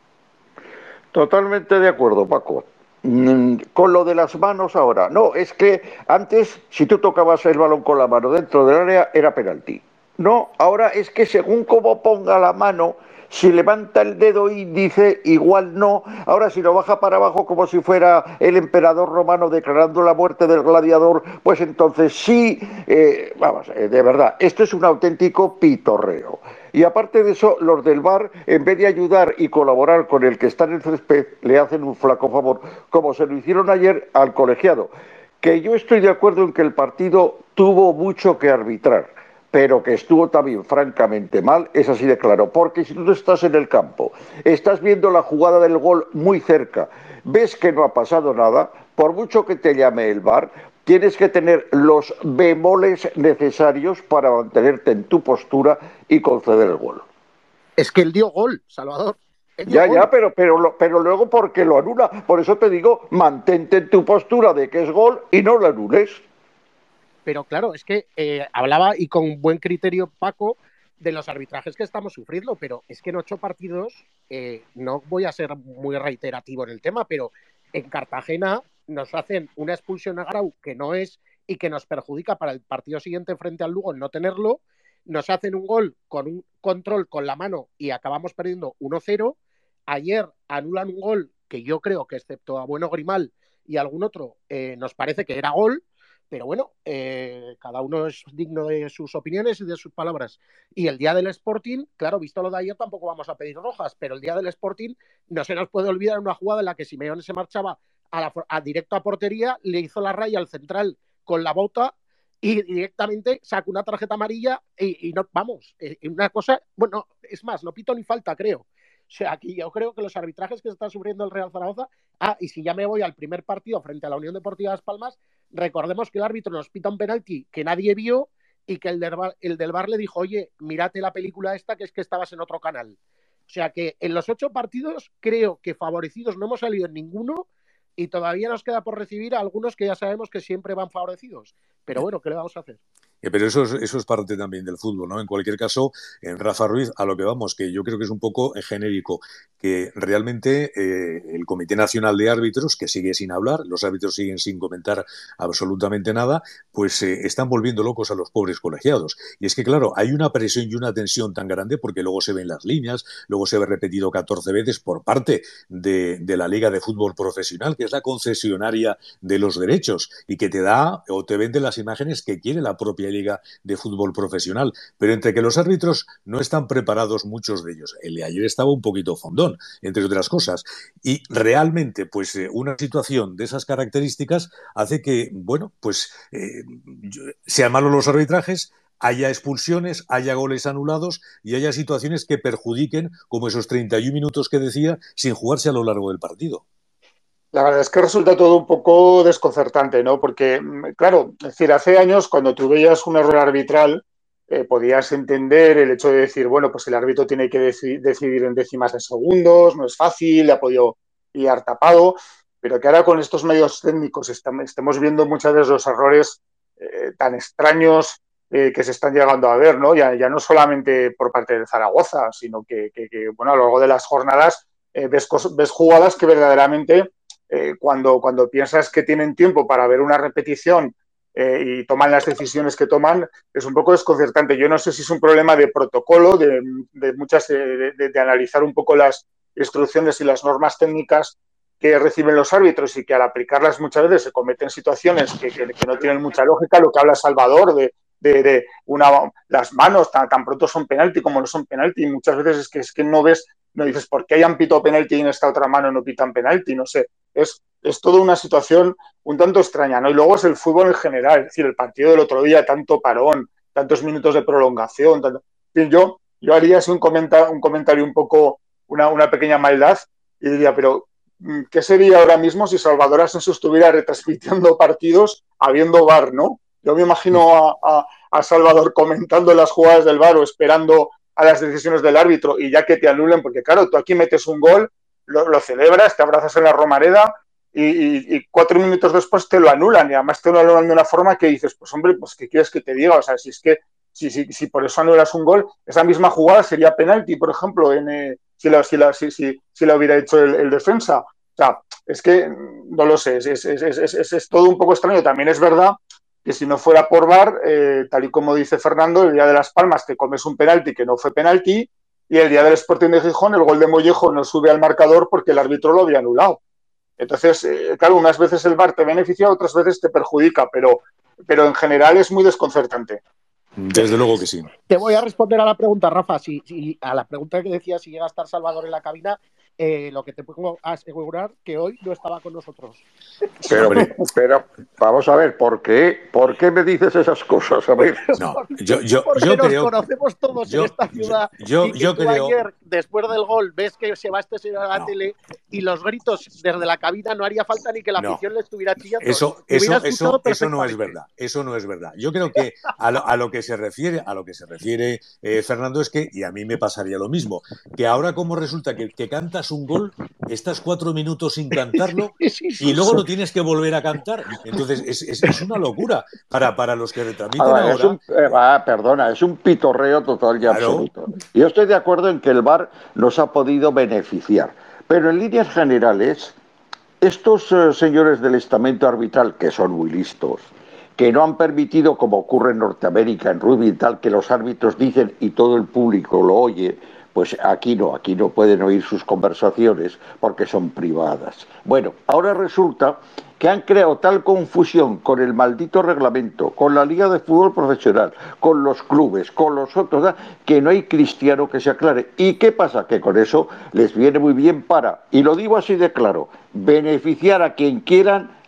Totalmente de acuerdo, Paco. Con lo de las manos ahora, no, es que antes si tú tocabas el balón con la mano dentro del área era penalti. No, ahora es que según cómo ponga la mano, si levanta el dedo índice, igual no. Ahora si lo baja para abajo como si fuera el emperador romano declarando la muerte del gladiador, pues entonces sí, eh, vamos, eh, de verdad, esto es un auténtico pitorreo. Y aparte de eso, los del V A R, en vez de ayudar y colaborar con el que está en el césped, le hacen un flaco favor, como se lo hicieron ayer al colegiado. Que yo estoy de acuerdo en que el partido tuvo mucho que arbitrar, pero que estuvo también francamente mal, es así de claro, porque si tú estás en el campo, estás viendo la jugada del gol muy cerca, ves que no ha pasado nada, por mucho que te llame el V A R, tienes que tener los bemoles necesarios para mantenerte en tu postura y conceder el gol. Es que él dio gol, Salvador. Dio ya, gol. ya, pero, pero, pero luego porque lo anula. Por eso te digo, mantente en tu postura de que es gol y no lo anules. Pero claro, es que eh, hablaba, y con buen criterio Paco, de los arbitrajes que estamos sufriendo, pero es que en ocho partidos, eh, no voy a ser muy reiterativo en el tema, pero en Cartagena nos hacen una expulsión a Grau que no es y que nos perjudica para el partido siguiente frente al Lugo no tenerlo, nos hacen un gol con un control con la mano y acabamos perdiendo uno cero, ayer anulan un gol que yo creo que excepto a Bueno Grimal y algún otro, eh, nos parece que era gol, pero bueno, eh, cada uno es digno de sus opiniones y de sus palabras. Y el día del Sporting, claro, visto lo de ayer, tampoco vamos a pedir rojas, pero el día del Sporting no se nos puede olvidar una jugada en la que Simeone se marchaba a, la, a directo a portería, le hizo la raya al central con la bota y directamente saco una tarjeta amarilla y, y no, vamos, eh, una cosa, bueno, es más, no pito ni falta, creo. O sea, aquí yo creo que los arbitrajes que se está sufriendo el Real Zaragoza, ah, y si ya me voy al primer partido frente a la Unión Deportiva Las Palmas, recordemos que el árbitro nos pita un penalti que nadie vio y que el del bar, el del bar le dijo, oye, mírate la película esta que es que estabas en otro canal. O sea que en los ocho partidos creo que favorecidos no hemos salido en ninguno y todavía nos queda por recibir a algunos que ya sabemos que siempre van favorecidos. Pero bueno, ¿qué le vamos a hacer? Eh, Pero eso es, eso es parte también del fútbol, ¿no? En cualquier caso, en Rafa Ruiz, a lo que vamos, que yo creo que es un poco eh, genérico, que realmente eh, el Comité Nacional de Árbitros, que sigue sin hablar, los árbitros siguen sin comentar absolutamente nada, pues eh, están volviendo locos a los pobres colegiados. Y es que, claro, hay una presión y una tensión tan grande porque luego se ven las líneas, luego se ve repetido catorce veces por parte de, de la Liga de Fútbol Profesional, que es la concesionaria de los derechos y que te da o te vende las imágenes que quiere la propia Liga de Fútbol Profesional, pero entre que los árbitros no están preparados, muchos de ellos, el de ayer estaba un poquito fondón, entre otras cosas, y realmente pues eh, una situación de esas características hace que, bueno, pues eh, sean malos los arbitrajes, haya expulsiones, haya goles anulados y haya situaciones que perjudiquen, como esos treinta y un minutos que decía, sin jugarse a lo largo del partido. La verdad es que resulta todo un poco desconcertante, ¿no? Porque, claro, es decir, hace años cuando tú veías un error arbitral, eh, podías entender el hecho de decir, bueno, pues el árbitro tiene que deci- decidir en décimas de segundos, no es fácil, le ha podido pillar tapado, pero que ahora con estos medios técnicos estam- estemos viendo muchas veces los errores eh, tan extraños eh, que se están llegando a ver, ¿no? Ya, ya no solamente por parte de Zaragoza, sino que, que, que bueno, a lo largo de las jornadas eh, ves, cos- ves jugadas que verdaderamente Eh, cuando, cuando piensas que tienen tiempo para ver una repetición eh, y toman las decisiones que toman, es un poco desconcertante. Yo no sé si es un problema de protocolo, de, de muchas, de, de, de analizar un poco las instrucciones y las normas técnicas que reciben los árbitros y que al aplicarlas muchas veces se cometen situaciones que, que, que no tienen mucha lógica, lo que habla Salvador de, de, de una, las manos tan, tan pronto son penalti como no son penalti, y muchas veces es que, es que no ves, no dices por qué hayan pitado penalti y en esta otra mano no pitan penalti, no sé. Es, es toda una situación un tanto extraña, ¿no? Y luego es el fútbol en general, es decir, el partido del otro día, tanto parón, tantos minutos de prolongación, tanto... En fin, yo, yo haría así un, comenta, un comentario un poco, una, una pequeña maldad, y diría, pero ¿qué sería ahora mismo si Salvador Asensio estuviera retransmitiendo partidos habiendo V A R, ¿no? Yo me imagino a, a, a Salvador comentando las jugadas del V A R o esperando a las decisiones del árbitro y ya que te anulen, porque claro, tú aquí metes un gol, lo, lo celebras, te abrazas en la Romareda y, y, y cuatro minutos después te lo anulan y además te lo anulan de una forma que dices, pues hombre, pues ¿qué quieres que te diga? O sea, si es que si, si, si por eso anulas un gol, esa misma jugada sería penalti, por ejemplo, en, eh, si, la, si, la, si, si, si la hubiera hecho el, el defensa. O sea, es que no lo sé, es, es, es, es, es, es todo un poco extraño. También es verdad que si no fuera por V A R, eh, tal y como dice Fernando, el día de Las Palmas te comes un penalti que no fue penalti y el día del Sporting de Gijón el gol de Mollejo no sube al marcador porque el árbitro lo había anulado. Entonces, eh, claro, unas veces el V A R te beneficia, otras veces te perjudica, pero, pero en general es muy desconcertante. Desde luego que sí. Te voy a responder a la pregunta, Rafa. Si, si, a la pregunta que decía si llega a estar Salvador en la cabina, eh, lo que te puedo asegurar que hoy no estaba con nosotros. Pero, pero vamos a ver, ¿por qué, ¿por qué me dices esas cosas? A ver. No, yo, yo, Porque yo nos creo, conocemos todos yo, en esta ciudad yo, y que yo tú creo, ayer, después del gol, ves que se va este señor a la no, tele y los gritos desde la cabina no haría falta ni que la no. afición le estuviera chillando. Eso, Te hubiera eso, escuchado eso, eso no es perfectamente. verdad. Eso no es verdad. Yo creo que a lo, a lo que se refiere, a lo que se refiere eh, Fernando, es que, y a mí me pasaría lo mismo, que ahora como resulta que, que cantas un gol, estás cuatro minutos sin cantarlo Sí, sí, sí, y luego sí. lo tienes que volver a cantar. Entonces es, es, es una locura para, para los que retransmiten Ah, es ahora. un, eh, ah, perdona, es un pitorreo total y Claro. absoluto. Yo estoy de acuerdo en que el V A R nos ha podido beneficiar, pero en líneas generales, estos eh, señores del estamento arbitral, que son muy listos, que no han permitido, como ocurre en Norteamérica, en rugby y tal, que los árbitros dicen y todo el público lo oye, pues aquí no, aquí no pueden oír sus conversaciones porque son privadas. Bueno, ahora resulta que han creado tal confusión con el maldito reglamento, con la Liga de Fútbol Profesional, con los clubes, con los otros, que no hay cristiano que se aclare. ¿Y qué pasa? Que con eso les viene muy bien para, y lo digo así de claro, beneficiar a quien quieran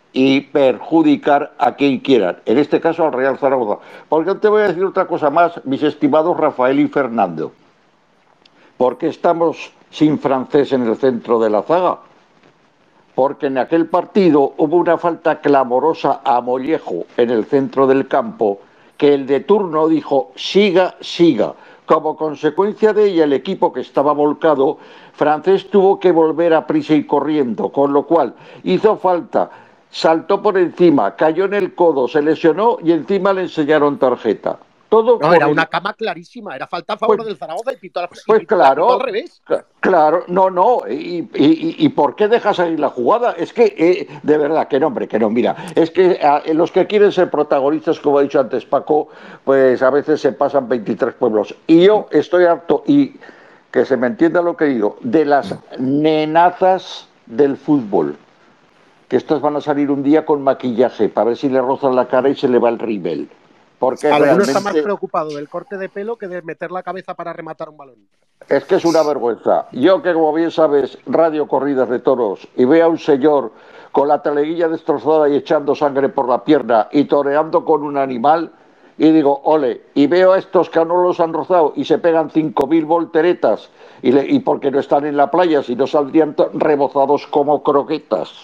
y perjudicar a quien quieran, en este caso al Real Zaragoza. Porque te voy a decir otra cosa más, mis estimados Rafael y Fernando. ¿Por qué estamos sin francés en el centro de la zaga? Porque en aquel partido hubo una falta clamorosa a Mollejo en el centro del campo, que el de turno dijo siga, siga. Como consecuencia de ella, el equipo que estaba volcado, francés tuvo que volver a prisa y corriendo, con lo cual hizo falta, saltó por encima, cayó en el codo, se lesionó y encima le enseñaron tarjeta. Todo no, era el... una cama clarísima, era falta a favor pues, del Zaragoza y pitó, pues y claro, al revés. Claro, no, no. ¿Y, y, y por qué dejas ahí la jugada? Es que, eh, de verdad, que no, hombre, que no. Mira, es que eh, los que quieren ser protagonistas, como ha dicho antes Paco, pues a veces se pasan veintitrés pueblos. Y yo estoy harto, y que se me entienda lo que digo, de las nenazas del fútbol. Que estas van a salir un día con maquillaje para ver si le rozan la cara y se le va el rímel. Porque Alguno realmente... está más preocupado del corte de pelo que de meter la cabeza para rematar un balón. Es que es una vergüenza. Yo que, como bien sabes, radio corridas de toros y veo a un señor con la teleguilla destrozada y echando sangre por la pierna y toreando con un animal y digo, ole, y veo a estos que aún no los han rozado y se pegan cinco mil volteretas y, le, y porque no están en la playa, si no saldrían rebozados como croquetas.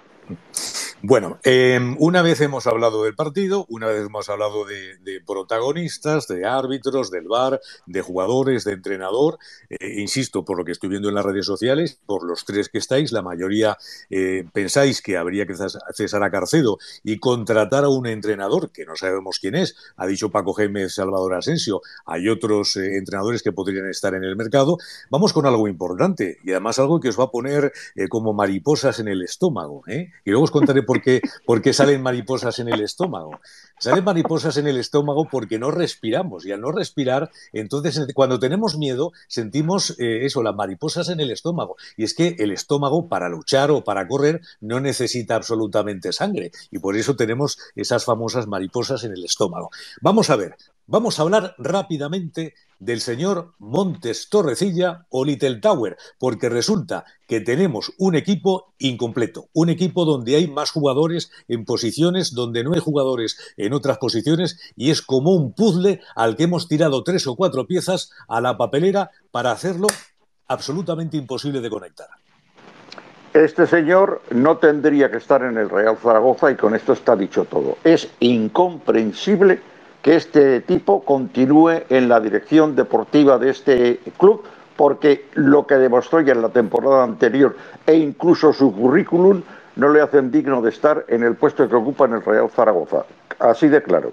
Bueno, eh, una vez hemos hablado del partido, una vez hemos hablado de, de protagonistas, de árbitros, del V A R, de jugadores, de entrenador. Eh, insisto, por lo que estoy viendo en las redes sociales, por los tres que estáis, la mayoría eh, pensáis que habría que cesar a Carcedo y contratar a un entrenador, que no sabemos quién es. Ha dicho Paco Gémez, Salvador Asensio. Hay otros eh, entrenadores que podrían estar en el mercado. Vamos con algo importante y además algo que os va a poner eh, como mariposas en el estómago, ¿eh? Y luego os contaré por qué, por qué salen mariposas en el estómago. Salen mariposas en el estómago porque no respiramos y al no respirar, entonces cuando tenemos miedo sentimos eh, eso, las mariposas en el estómago. Y es que el estómago para luchar o para correr no necesita absolutamente sangre y por eso tenemos esas famosas mariposas en el estómago. Vamos a ver, vamos a hablar rápidamente del señor Montes Torrecilla o Little Tower, porque resulta que tenemos un equipo incompleto, un equipo donde hay más jugadores en posiciones donde no hay jugadores en otras posiciones y es como un puzzle al que hemos tirado tres o cuatro piezas a la papelera para hacerlo absolutamente imposible de conectar. Este señor no tendría que estar en el Real Zaragoza y con esto está dicho todo. Es incomprensible que este tipo continúe en la dirección deportiva de este club porque lo que demostró ya en la temporada anterior e incluso su currículum no le hacen digno de estar en el puesto que ocupa en el Real Zaragoza. Así de claro.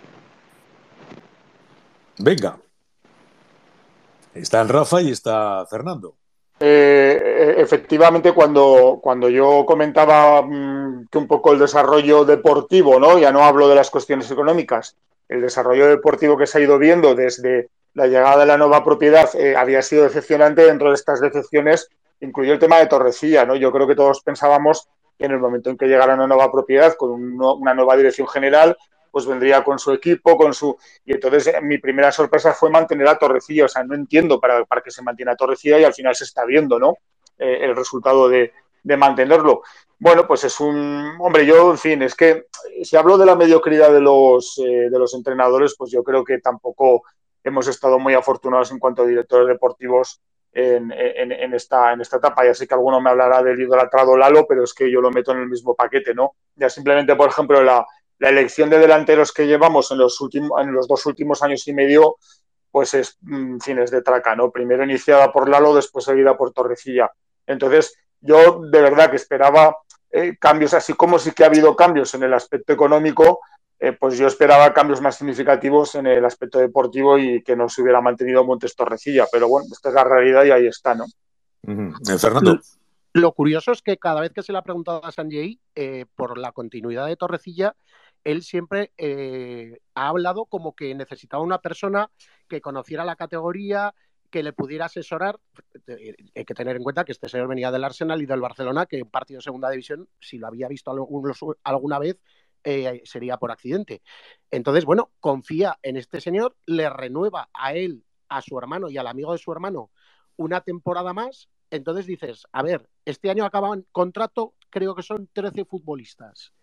Venga. Están Rafa y está Fernando. Eh, efectivamente, cuando, cuando yo comentaba mmm, que un poco el desarrollo deportivo, ¿no? Ya no hablo de las cuestiones económicas, el desarrollo deportivo que se ha ido viendo desde la llegada de la nueva propiedad eh, había sido decepcionante. Dentro de estas decepciones incluyó el tema de Torrecilla, ¿no? Yo creo que todos pensábamos que en el momento en que llegara una nueva propiedad con un, una nueva dirección general, pues vendría con su equipo, con su... Y entonces mi primera sorpresa fue mantener a Torrecilla. O sea, no entiendo para, para qué se mantiene a Torrecilla y al final se está viendo, ¿no? Eh, el resultado de, de mantenerlo. Bueno, pues es un... Hombre, yo, en fin, es que si hablo de la mediocridad de los, eh, de los entrenadores, pues yo creo que tampoco hemos estado muy afortunados en cuanto a directores deportivos en, en, en, esta, en esta etapa. Ya sé que alguno me hablará del idolatrado Lalo, pero es que yo lo meto en el mismo paquete, ¿no? Ya simplemente, por ejemplo, la... La elección de delanteros que llevamos en los, últimos, en los dos últimos años y medio, pues es mm, fines de traca, ¿no? Primero iniciada por Lalo, después seguida por Torrecilla. Entonces, yo de verdad que esperaba eh, cambios, así como sí que ha habido cambios en el aspecto económico, eh, pues yo esperaba cambios más significativos en el aspecto deportivo y que no se hubiera mantenido Montes Torrecilla. Pero bueno, esta es la realidad y ahí está, ¿no? Uh-huh. Eh, Fernando. Lo curioso es que cada vez que se le ha preguntado a Sanjay eh, por la continuidad de Torrecilla, él siempre eh, ha hablado como que necesitaba una persona que conociera la categoría, que le pudiera asesorar. Hay que tener en cuenta que este señor venía del Arsenal y del Barcelona, que un partido de segunda división, si lo había visto alguna vez, eh, sería por accidente. Entonces, bueno, confía en este señor, le renueva a él, a su hermano y al amigo de su hermano una temporada más. Entonces dices, a ver, este año acaba en contrato, creo que son trece futbolistas.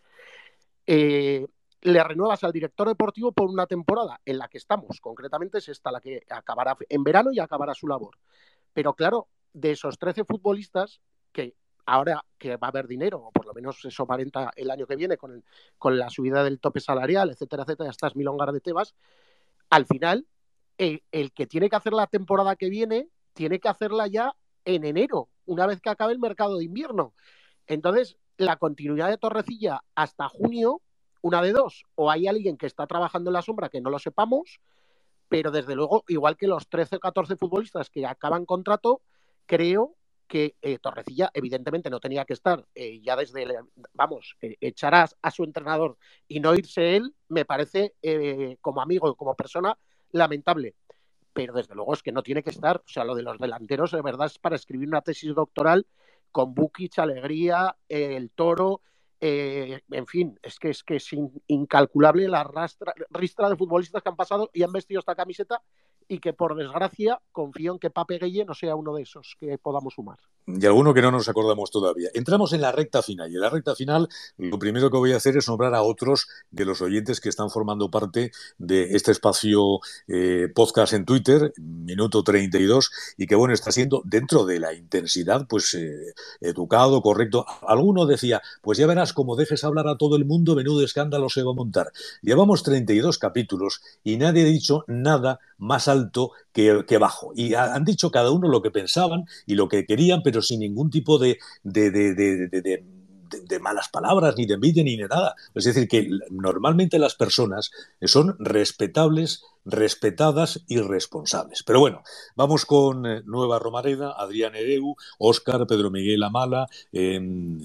Eh, le renuevas al director deportivo por una temporada en la que estamos, concretamente es esta, la que acabará en verano y acabará su labor. Pero claro, de esos trece futbolistas, que ahora que va a haber dinero, o por lo menos eso aparenta el año que viene con, el, con la subida del tope salarial, etcétera, etcétera, estas milongas de Tebas, al final el, el que tiene que hacer la temporada que viene tiene que hacerla ya en enero, una vez que acabe el mercado de invierno. Entonces, la continuidad de Torrecilla hasta junio, una de dos, o hay alguien que está trabajando en la sombra que no lo sepamos, pero desde luego, igual que los trece o catorce futbolistas que acaban contrato, creo que eh, Torrecilla evidentemente no tenía que estar eh, ya desde, vamos, eh, echar a, a su entrenador y no irse él, me parece eh, como amigo, como persona, lamentable. Pero desde luego es que no tiene que estar, o sea, lo de los delanteros de verdad es para escribir una tesis doctoral con Bukic, Alegría, eh, el Toro, eh, en fin, es que es que es in, incalculable la rastra, ristra de futbolistas que han pasado y han vestido esta camiseta y que por desgracia confío en que Pape Gueye no sea uno de esos que podamos sumar. Y alguno que no nos acordamos todavía. Entramos en la recta final y en la recta final lo primero que voy a hacer es nombrar a otros de los oyentes que están formando parte de este espacio eh, podcast en Twitter, minuto treinta y dos, y que bueno, está siendo dentro de la intensidad pues eh, educado, correcto. Alguno decía, pues ya verás como dejes hablar a todo el mundo, menudo escándalo se va a montar. Llevamos treinta y dos capítulos y nadie ha dicho nada más alto que, que bajo. Y han dicho cada uno lo que pensaban y lo que querían, pero sin ningún tipo de, de, de, de, de, de, de malas palabras, ni de envidia, ni de nada. Es decir, que normalmente las personas son respetables, respetadas y responsables. Pero bueno, vamos con eh, Nueva Romareda, Adrián Ereu, Óscar, Pedro Miguel Amala, eh,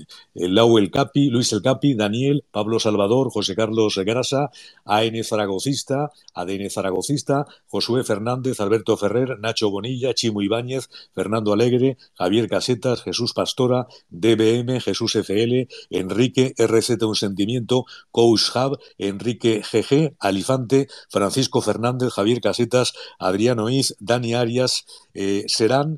Lau El Capi, Luis El Capi, Daniel, Pablo Salvador, José Carlos Grasa, A N Zaragocista, A D N Zaragocista, Josué Fernández, Alberto Ferrer, Nacho Bonilla, Chimo Ibáñez, Fernando Alegre, Javier Casetas, Jesús Pastora, D B M, Jesús F L, Enrique, R Z Un Sentimiento, Coach Hub, Enrique G G, Alifante, Francisco Fernández, Javier Casetas, Adrián Oiz, Dani Arias, eh, Serán,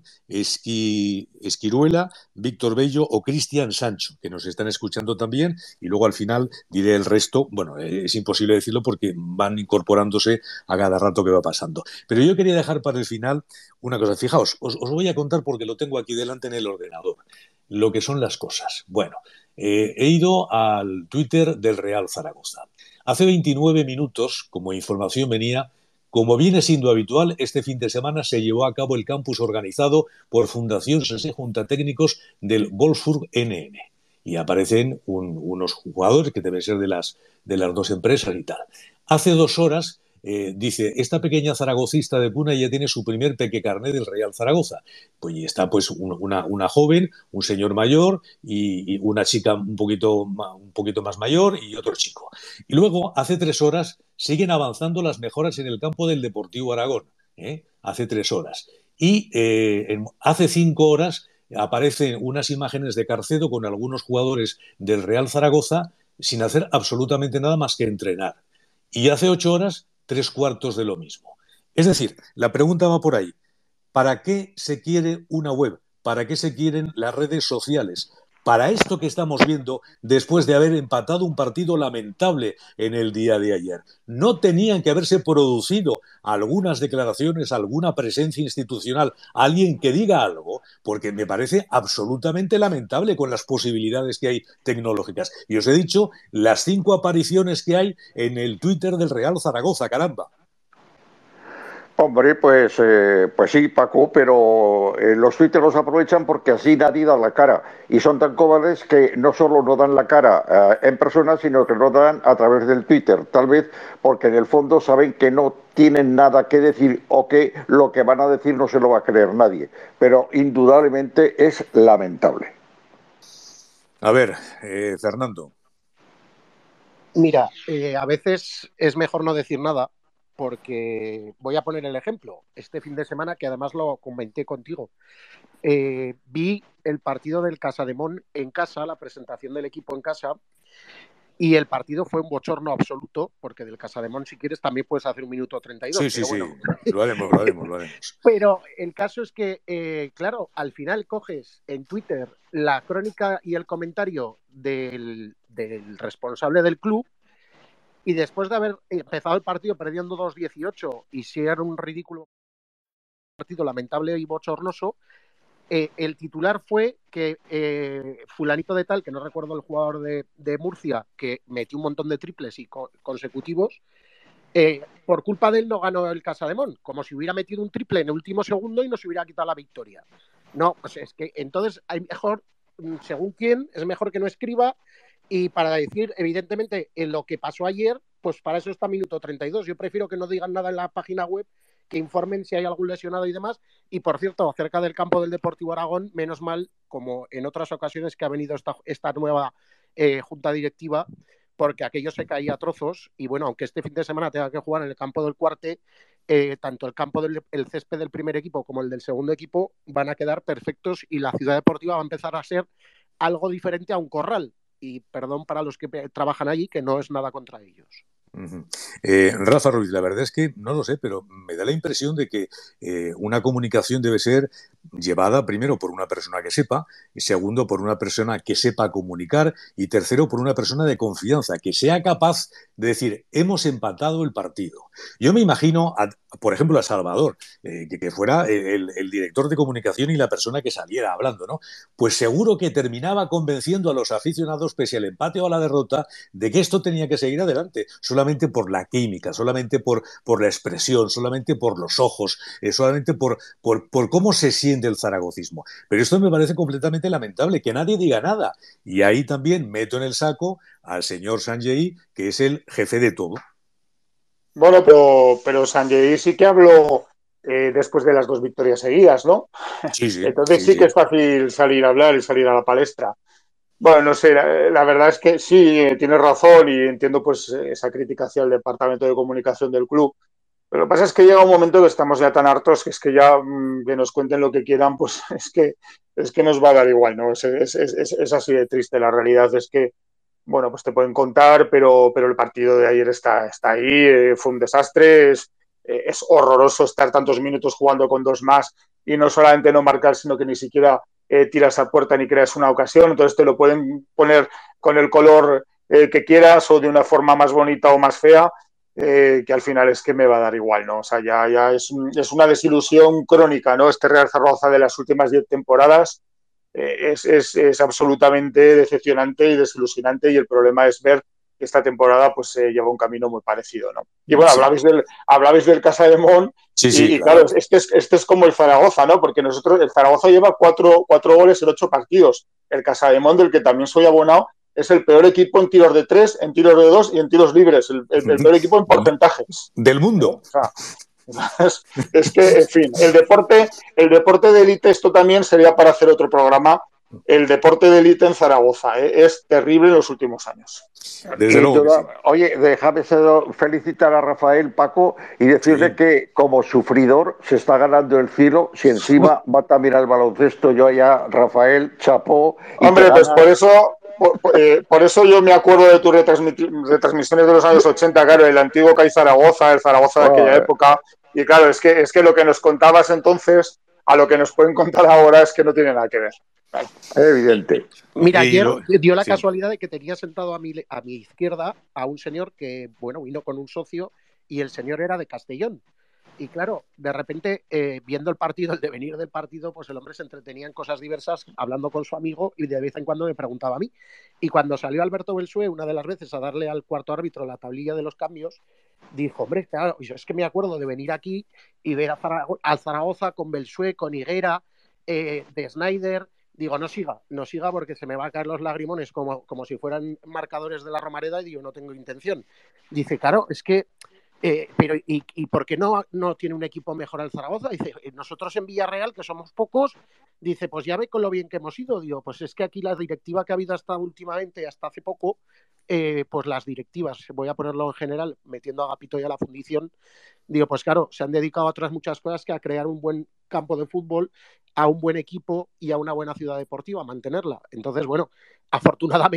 Esqui, Esquiruela, Víctor Bello o Cristian Sancho, que nos están escuchando también, y luego al final diré el resto. Bueno, eh, es imposible decirlo porque van incorporándose a cada rato que va pasando. Pero yo quería dejar para el final una cosa. Fijaos, os, os voy a contar porque lo tengo aquí delante en el ordenador, lo que son las cosas. Bueno, eh, he ido al Twitter del Real Zaragoza. Hace veintinueve minutos, como información venía, como viene siendo habitual, este fin de semana se llevó a cabo el campus organizado por Fundación Sese Junta Técnicos del Wolfsburg N N. Y aparecen un, unos jugadores que deben ser de las, de las dos empresas y tal. Hace dos horas, eh, dice, esta pequeña zaragocista de cuna ya tiene su primer pequecarné del Real Zaragoza. Pues y está pues un, una, una joven, un señor mayor y, y una chica un poquito, un poquito más mayor y otro chico. Y luego, hace tres horas, siguen avanzando las mejoras en el campo del Deportivo Aragón. ¿eh? Hace tres horas. Y eh, en, hace cinco horas aparecen unas imágenes de Carcedo con algunos jugadores del Real Zaragoza sin hacer absolutamente nada más que entrenar. Y hace ocho horas, tres cuartos de lo mismo. Es decir, la pregunta va por ahí. ¿Para qué se quiere una web? ¿Para qué se quieren las redes sociales? Para esto que estamos viendo después de haber empatado un partido lamentable en el día de ayer. No tenían que haberse producido algunas declaraciones, alguna presencia institucional, alguien que diga algo, porque me parece absolutamente lamentable con las posibilidades que hay tecnológicas. Y os he dicho las cinco apariciones que hay en el Twitter del Real Zaragoza, caramba. Hombre, pues, eh, pues sí, Paco, pero eh, los Twitter los aprovechan porque así nadie da la cara. Y son tan cobardes que no solo no dan la cara eh, en persona, sino que lo dan a través del Twitter. Tal vez porque en el fondo saben que no tienen nada que decir o que lo que van a decir no se lo va a creer nadie. Pero indudablemente es lamentable. A ver, eh, Fernando. Mira, eh, a veces es mejor no decir nada. Porque voy a poner el ejemplo. Este fin de semana, que además lo comenté contigo, eh, vi el partido del Casademón en casa, la presentación del equipo en casa, Y el partido fue un bochorno absoluto, porque del Casademont, si quieres, también puedes hacer un minuto treinta y dos. Sí, sí, pero bueno. sí, lo haremos, lo haremos, lo haremos. Pero el caso es que, eh, claro, al final coges en Twitter la crónica y el comentario del, del responsable del club, y después de haber empezado el partido perdiendo dos dieciocho y ser un ridículo partido lamentable y bochornoso, Eh, el titular fue que eh, fulanito de tal, que no recuerdo el jugador de, de Murcia, que metió un montón de triples y co consecutivos, eh, por culpa de él no ganó el Casademont, como si hubiera metido un triple en el último segundo y nos hubiera quitado la victoria. No, pues es que entonces hay mejor, según quién, es mejor que no escriba, y para decir, evidentemente, en lo que pasó ayer, pues para eso está minuto treinta y dos. Yo prefiero que no digan nada en la página web, que informen si hay algún lesionado y demás. Y por cierto, acerca del campo del Deportivo Aragón, menos mal, como en otras ocasiones que ha venido esta, esta nueva eh, junta directiva, porque aquello se caía a trozos. Y bueno, aunque este fin de semana tenga que jugar en el campo del Cuarte, eh, tanto el campo del el césped del primer equipo como el del segundo equipo van a quedar perfectos, y la ciudad deportiva va a empezar a ser algo diferente a un corral. Y perdón para los que trabajan allí, que no es nada contra ellos. Uh-huh. eh, Rafa Ruiz, la verdad es que no lo sé, pero me da la impresión de que eh, una comunicación debe ser llevada primero por una persona que sepa, y segundo por una persona que sepa comunicar, y tercero por una persona de confianza, que sea capaz de decir, hemos empatado el partido. Yo me imagino, a, por ejemplo, a Salvador, eh, que, que fuera el, el director de comunicación y la persona que saliera hablando, ¿no? Pues seguro que terminaba convenciendo a los aficionados, pese al empate o a la derrota, de que esto tenía que seguir adelante, solamente por la química, solamente por, por la expresión, solamente por los ojos, eh, solamente por, por, por cómo se siente el zaragocismo. Pero esto me parece completamente lamentable, que nadie diga nada. Y ahí también meto en el saco al señor Sanjay, que es el jefe de todo. Bueno, pero, pero Sanjay sí que habló eh, después de las dos victorias seguidas, ¿no? Sí, sí. Entonces sí, sí que sí. es fácil salir a hablar y salir a la palestra. Bueno, no sé, la, la verdad es que sí, eh, tienes razón, y entiendo pues esa crítica hacia el departamento de comunicación del club. Pero lo que pasa es que llega un momento que estamos ya tan hartos que es que ya mmm, que nos cuenten lo que quieran, pues es que, es que nos va a dar igual, ¿no? Es, es, es, es así de triste. La realidad es que, bueno, pues te pueden contar, pero, pero el partido de ayer está, está ahí, eh, fue un desastre, es, eh, es horroroso estar tantos minutos jugando con dos más y no solamente no marcar, sino que ni siquiera eh, tiras a puerta ni creas una ocasión. Entonces te lo pueden poner con el color eh, que quieras o de una forma más bonita o más fea, eh, que al final es que me va a dar igual, ¿no? O sea, ya, ya es, es una desilusión crónica, ¿no? Este Real Zaragoza de las últimas diez temporadas eh, es, es, es absolutamente decepcionante y desilusionante, y el problema es ver que esta temporada pues se eh, lleva un camino muy parecido, ¿no? Y bueno, sí. hablabais del, hablabais del Casademont, sí, y, sí, y claro, claro este, es, este es como el Zaragoza, ¿no? Porque nosotros, el Zaragoza lleva cuatro, cuatro goles en ocho partidos. El Casademont, del que también soy abonado, es el peor equipo en tiros de tres, en tiros de dos y en tiros libres. El, el, el peor equipo en porcentajes. Del mundo. ¿No? O sea, es, es que, en fin, el deporte, el deporte de élite, esto también sería para hacer otro programa. El deporte de élite en Zaragoza ¿eh? es terrible en los últimos años. Desde luego que sí. Oye, déjame felicitar a Rafael, Paco, y decirle sí. que como sufridor se está ganando el cielo. Si encima va también al baloncesto, yo allá, Rafael, chapó. Hombre, pues por eso, por, eh, por eso yo me acuerdo de tus retransmisiones de los años ochenta, claro, el antiguo C A I Zaragoza, el Zaragoza de aquella oh, época. Y claro, es que, es que lo que nos contabas entonces a lo que nos pueden contar ahora es que no tiene nada que ver. Claro. Evidente. Mira, ayer lo, dio la sí. casualidad de que tenía sentado a mi, a mi izquierda a un señor que, bueno, vino con un socio, y el señor era de Castellón. Y claro, de repente, eh, viendo el partido, el devenir del partido, pues el hombre se entretenía en cosas diversas, hablando con su amigo, y de vez en cuando me preguntaba a mí. Y cuando salió Alberto Belsué una de las veces a darle al cuarto árbitro la tablilla de los cambios, dijo, hombre, claro, es que me acuerdo de venir aquí y ver a Zaragoza, al Zaragoza con Belsué, con Higuera, eh, de Snyder. Digo, no siga, no siga porque se me van a caer los lagrimones como, como si fueran marcadores de la Romareda, y digo, no tengo intención. Dice, claro, es que, eh, pero ¿y, y por qué no, no tiene un equipo mejor el Zaragoza? Dice, nosotros en Villarreal, que somos pocos, dice, pues ya ve con lo bien que hemos ido. Digo, pues es que aquí la directiva que ha habido hasta últimamente, hasta hace poco, eh, pues las directivas, voy a ponerlo en general, metiendo a Agapito y a la fundición, digo, pues claro, se han dedicado a otras muchas cosas que a crear un buen campo de fútbol, a un buen equipo y a una buena ciudad deportiva, a mantenerla. Entonces, bueno, afortunadamente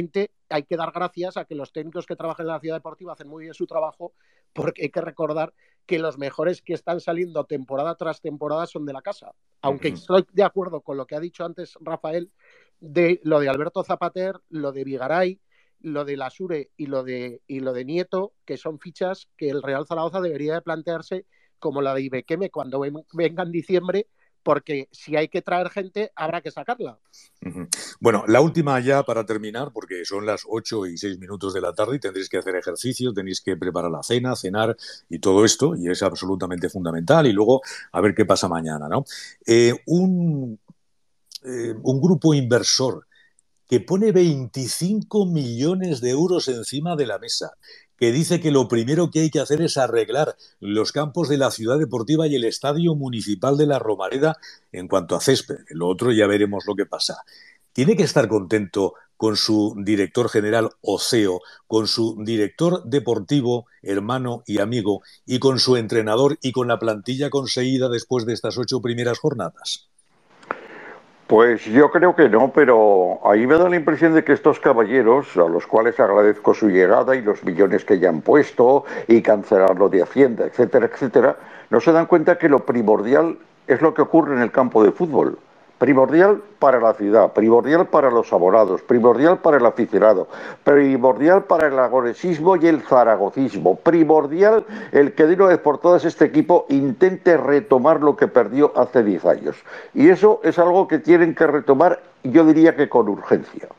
hay que dar gracias a que los técnicos que trabajan en la ciudad deportiva hacen muy bien su trabajo, porque hay que recordar que los mejores que están saliendo temporada tras temporada son de la casa. Aunque uh-huh. estoy de acuerdo con lo que ha dicho antes Rafael, de lo de Alberto Zapater, lo de Vigaray, lo de Lasure y lo de, y lo de Nieto, que son fichas que el Real Zaragoza debería de plantearse como la de Ibequeme cuando ven, venga en diciembre, porque si hay que traer gente, habrá que sacarla. Uh-huh. Bueno, la última ya para terminar, porque son las ocho y seis minutos de la tarde y tendréis que hacer ejercicio, tenéis que preparar la cena, cenar y todo esto, y es absolutamente fundamental, y luego a ver qué pasa mañana, ¿no? Eh, un, eh, un grupo inversor que pone veinticinco millones de euros encima de la mesa, que dice que lo primero que hay que hacer es arreglar los campos de la ciudad deportiva y el estadio municipal de la Romareda en cuanto a césped. Lo otro ya veremos lo que pasa. Tiene que estar contento con su director general o C E O, con su director deportivo, hermano y amigo, y con su entrenador y con la plantilla conseguida después de estas ocho primeras jornadas. Pues yo creo que no, pero ahí me da la impresión de que estos caballeros, a los cuales agradezco su llegada y los millones que ya han puesto y cancelarlo de Hacienda, etcétera, etcétera, no se dan cuenta que lo primordial es lo que ocurre en el campo de fútbol. Primordial para la ciudad, primordial para los abonados, primordial para el aficionado, primordial para el agonesismo y el zaragocismo, primordial el que de una vez por todas este equipo intente retomar lo que perdió hace diez años. Y eso es algo que tienen que retomar, yo diría que con urgencia.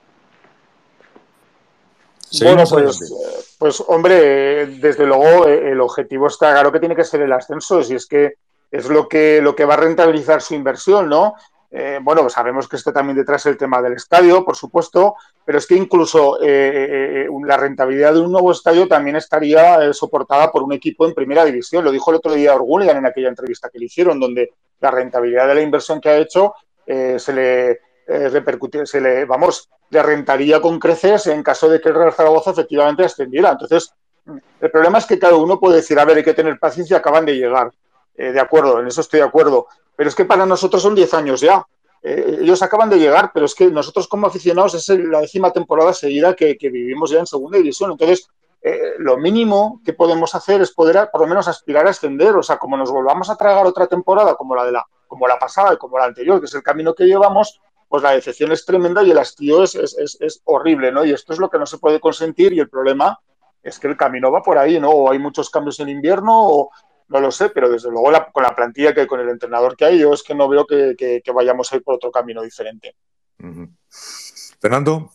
Bueno, pues, pues hombre, desde luego el objetivo está claro que tiene que ser el ascenso, si es que es lo que, lo que va a rentabilizar su inversión, ¿no? Eh, bueno, sabemos que está también detrás el tema del estadio, por supuesto, pero es que incluso eh, eh, la rentabilidad de un nuevo estadio también estaría eh, soportada por un equipo en primera división. Lo dijo el otro día Orgulian en aquella entrevista que le hicieron, donde la rentabilidad de la inversión que ha hecho eh, se le eh, repercute, se le, vamos, le rentaría con creces en caso de que el Real Zaragoza efectivamente ascendiera. Entonces, el problema es que cada uno puede decir, a ver, hay que tener paciencia, acaban de llegar. Eh, de acuerdo, en eso estoy de acuerdo. Pero es que para nosotros son diez años ya. Eh, ellos acaban de llegar, pero es que nosotros como aficionados es la décima temporada seguida que, que vivimos ya en segunda división. Entonces, eh, lo mínimo que podemos hacer es poder a, por lo menos aspirar a ascender. O sea, como nos volvamos a tragar otra temporada como la de la, como la pasada y como la anterior, que es el camino que llevamos, pues la decepción es tremenda y el hastío es, es, es, es horrible, ¿no? Y esto es lo que no se puede consentir y el problema es que el camino va por ahí, ¿no? O hay muchos cambios en invierno o no lo sé, pero desde luego la, con la plantilla que hay, con el entrenador que hay, yo es que no veo que, que, que vayamos a ir por otro camino diferente. Uh-huh. Fernando.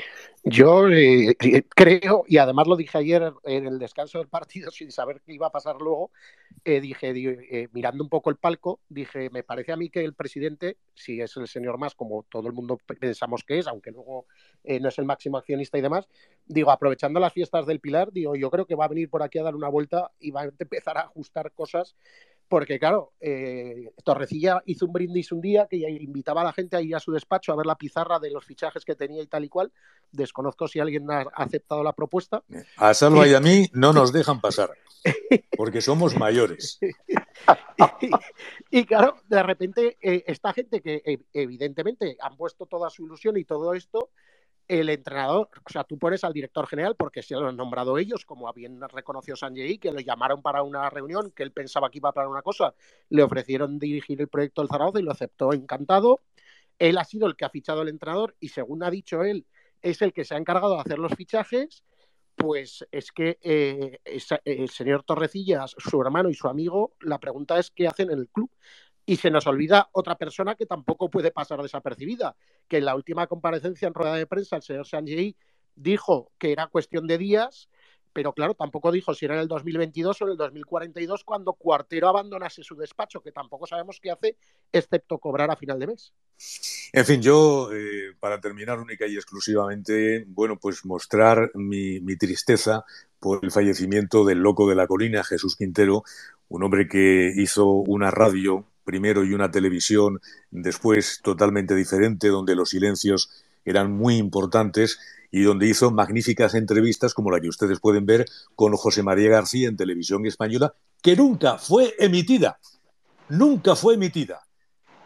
Yo eh, creo, y además lo dije ayer en el descanso del partido sin saber qué iba a pasar luego, eh, dije, eh, mirando un poco el palco, dije, me parece a mí que el presidente, si es el señor Mas, como todo el mundo pensamos que es, aunque luego eh, no es el máximo accionista y demás, digo, aprovechando las fiestas del Pilar, digo, yo creo que va a venir por aquí a dar una vuelta y va a empezar a ajustar cosas. Porque, claro, eh, Torrecilla hizo un brindis un día que invitaba a la gente a ir a su despacho a ver la pizarra de los fichajes que tenía y tal y cual. Desconozco si alguien ha aceptado la propuesta. A Salva y a mí no nos dejan pasar, porque somos mayores. y, y, claro, de repente, eh, esta gente que eh, evidentemente han puesto toda su ilusión y todo esto, el entrenador, o sea, tú pones al director general porque se lo han nombrado ellos, como bien reconoció Sanjay, que lo llamaron para una reunión, que él pensaba que iba para una cosa, le ofrecieron dirigir el proyecto del Zaragoza y lo aceptó encantado. Él ha sido el que ha fichado al entrenador y, según ha dicho él, es el que se ha encargado de hacer los fichajes. Pues es que eh, esa, el señor Torrecillas, su hermano y su amigo, la pregunta es qué hacen en el club. Y se nos olvida otra persona que tampoco puede pasar desapercibida, que en la última comparecencia en rueda de prensa el señor Sanjay dijo que era cuestión de días, pero claro, tampoco dijo si era en el dos mil veintidós o en el dos mil cuarenta y dos cuando Cuartero abandonase su despacho, que tampoco sabemos qué hace, excepto cobrar a final de mes. En fin, yo, eh, para terminar única y exclusivamente, bueno, pues mostrar mi, mi tristeza por el fallecimiento del loco de la colina, Jesús Quintero, un hombre que hizo una radio primero y una televisión después totalmente diferente, donde los silencios eran muy importantes y donde hizo magníficas entrevistas como la que ustedes pueden ver con José María García en Televisión Española, que nunca fue emitida, nunca fue emitida.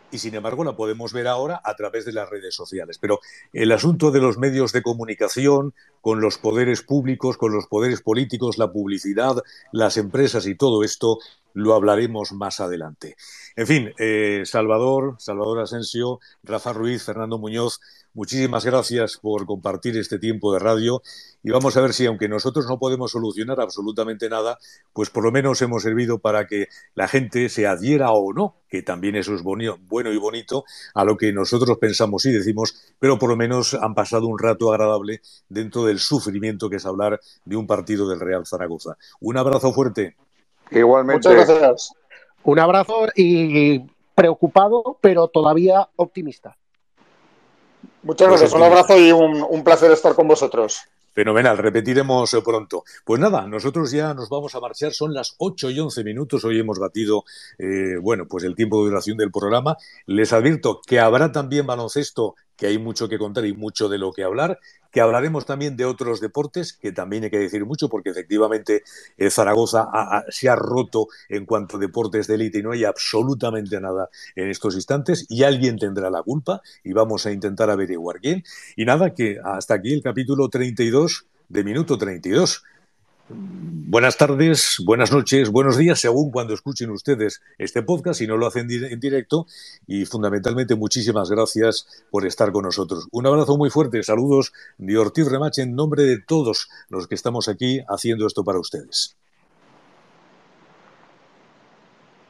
y sin embargo la podemos ver ahora a través de las redes sociales. Pero el asunto de los medios de comunicación, con los poderes públicos, con los poderes políticos, la publicidad, las empresas y todo esto, lo hablaremos más adelante. En fin, eh, Salvador, Salvador Asensio, Rafa Ruiz, Fernando Muñoz, muchísimas gracias por compartir este tiempo de radio y vamos a ver si, aunque nosotros no podemos solucionar absolutamente nada, pues por lo menos hemos servido para que la gente se adhiera o no, que también eso es bueno y bonito, a lo que nosotros pensamos y decimos, pero por lo menos han pasado un rato agradable dentro del sufrimiento que es hablar de un partido del Real Zaragoza. Un abrazo fuerte. Igualmente. Muchas gracias. Un abrazo y preocupado, pero todavía optimista. Muchas gracias. Un abrazo y un, un placer estar con vosotros. Fenomenal, repetiremos pronto. Pues nada, nosotros ya nos vamos a marchar, son las ocho y once minutos, hoy hemos batido, eh, bueno, pues el tiempo de duración del programa. Les advierto que habrá también baloncesto, que hay mucho que contar y mucho de lo que hablar, que hablaremos también de otros deportes, que también hay que decir mucho, porque efectivamente eh, Zaragoza ha, ha, se ha roto en cuanto a deportes de élite y no hay absolutamente nada en estos instantes y alguien tendrá la culpa y vamos a intentar averiguar quién. Y nada, que hasta aquí el capítulo treinta y dos de Minuto treinta y dos. Buenas tardes, buenas noches, buenos días, según cuando escuchen ustedes este podcast, si no lo hacen en directo, y fundamentalmente muchísimas gracias por estar con nosotros. Un abrazo muy fuerte, saludos de Ortiz Remache en nombre de todos los que estamos aquí haciendo esto para ustedes.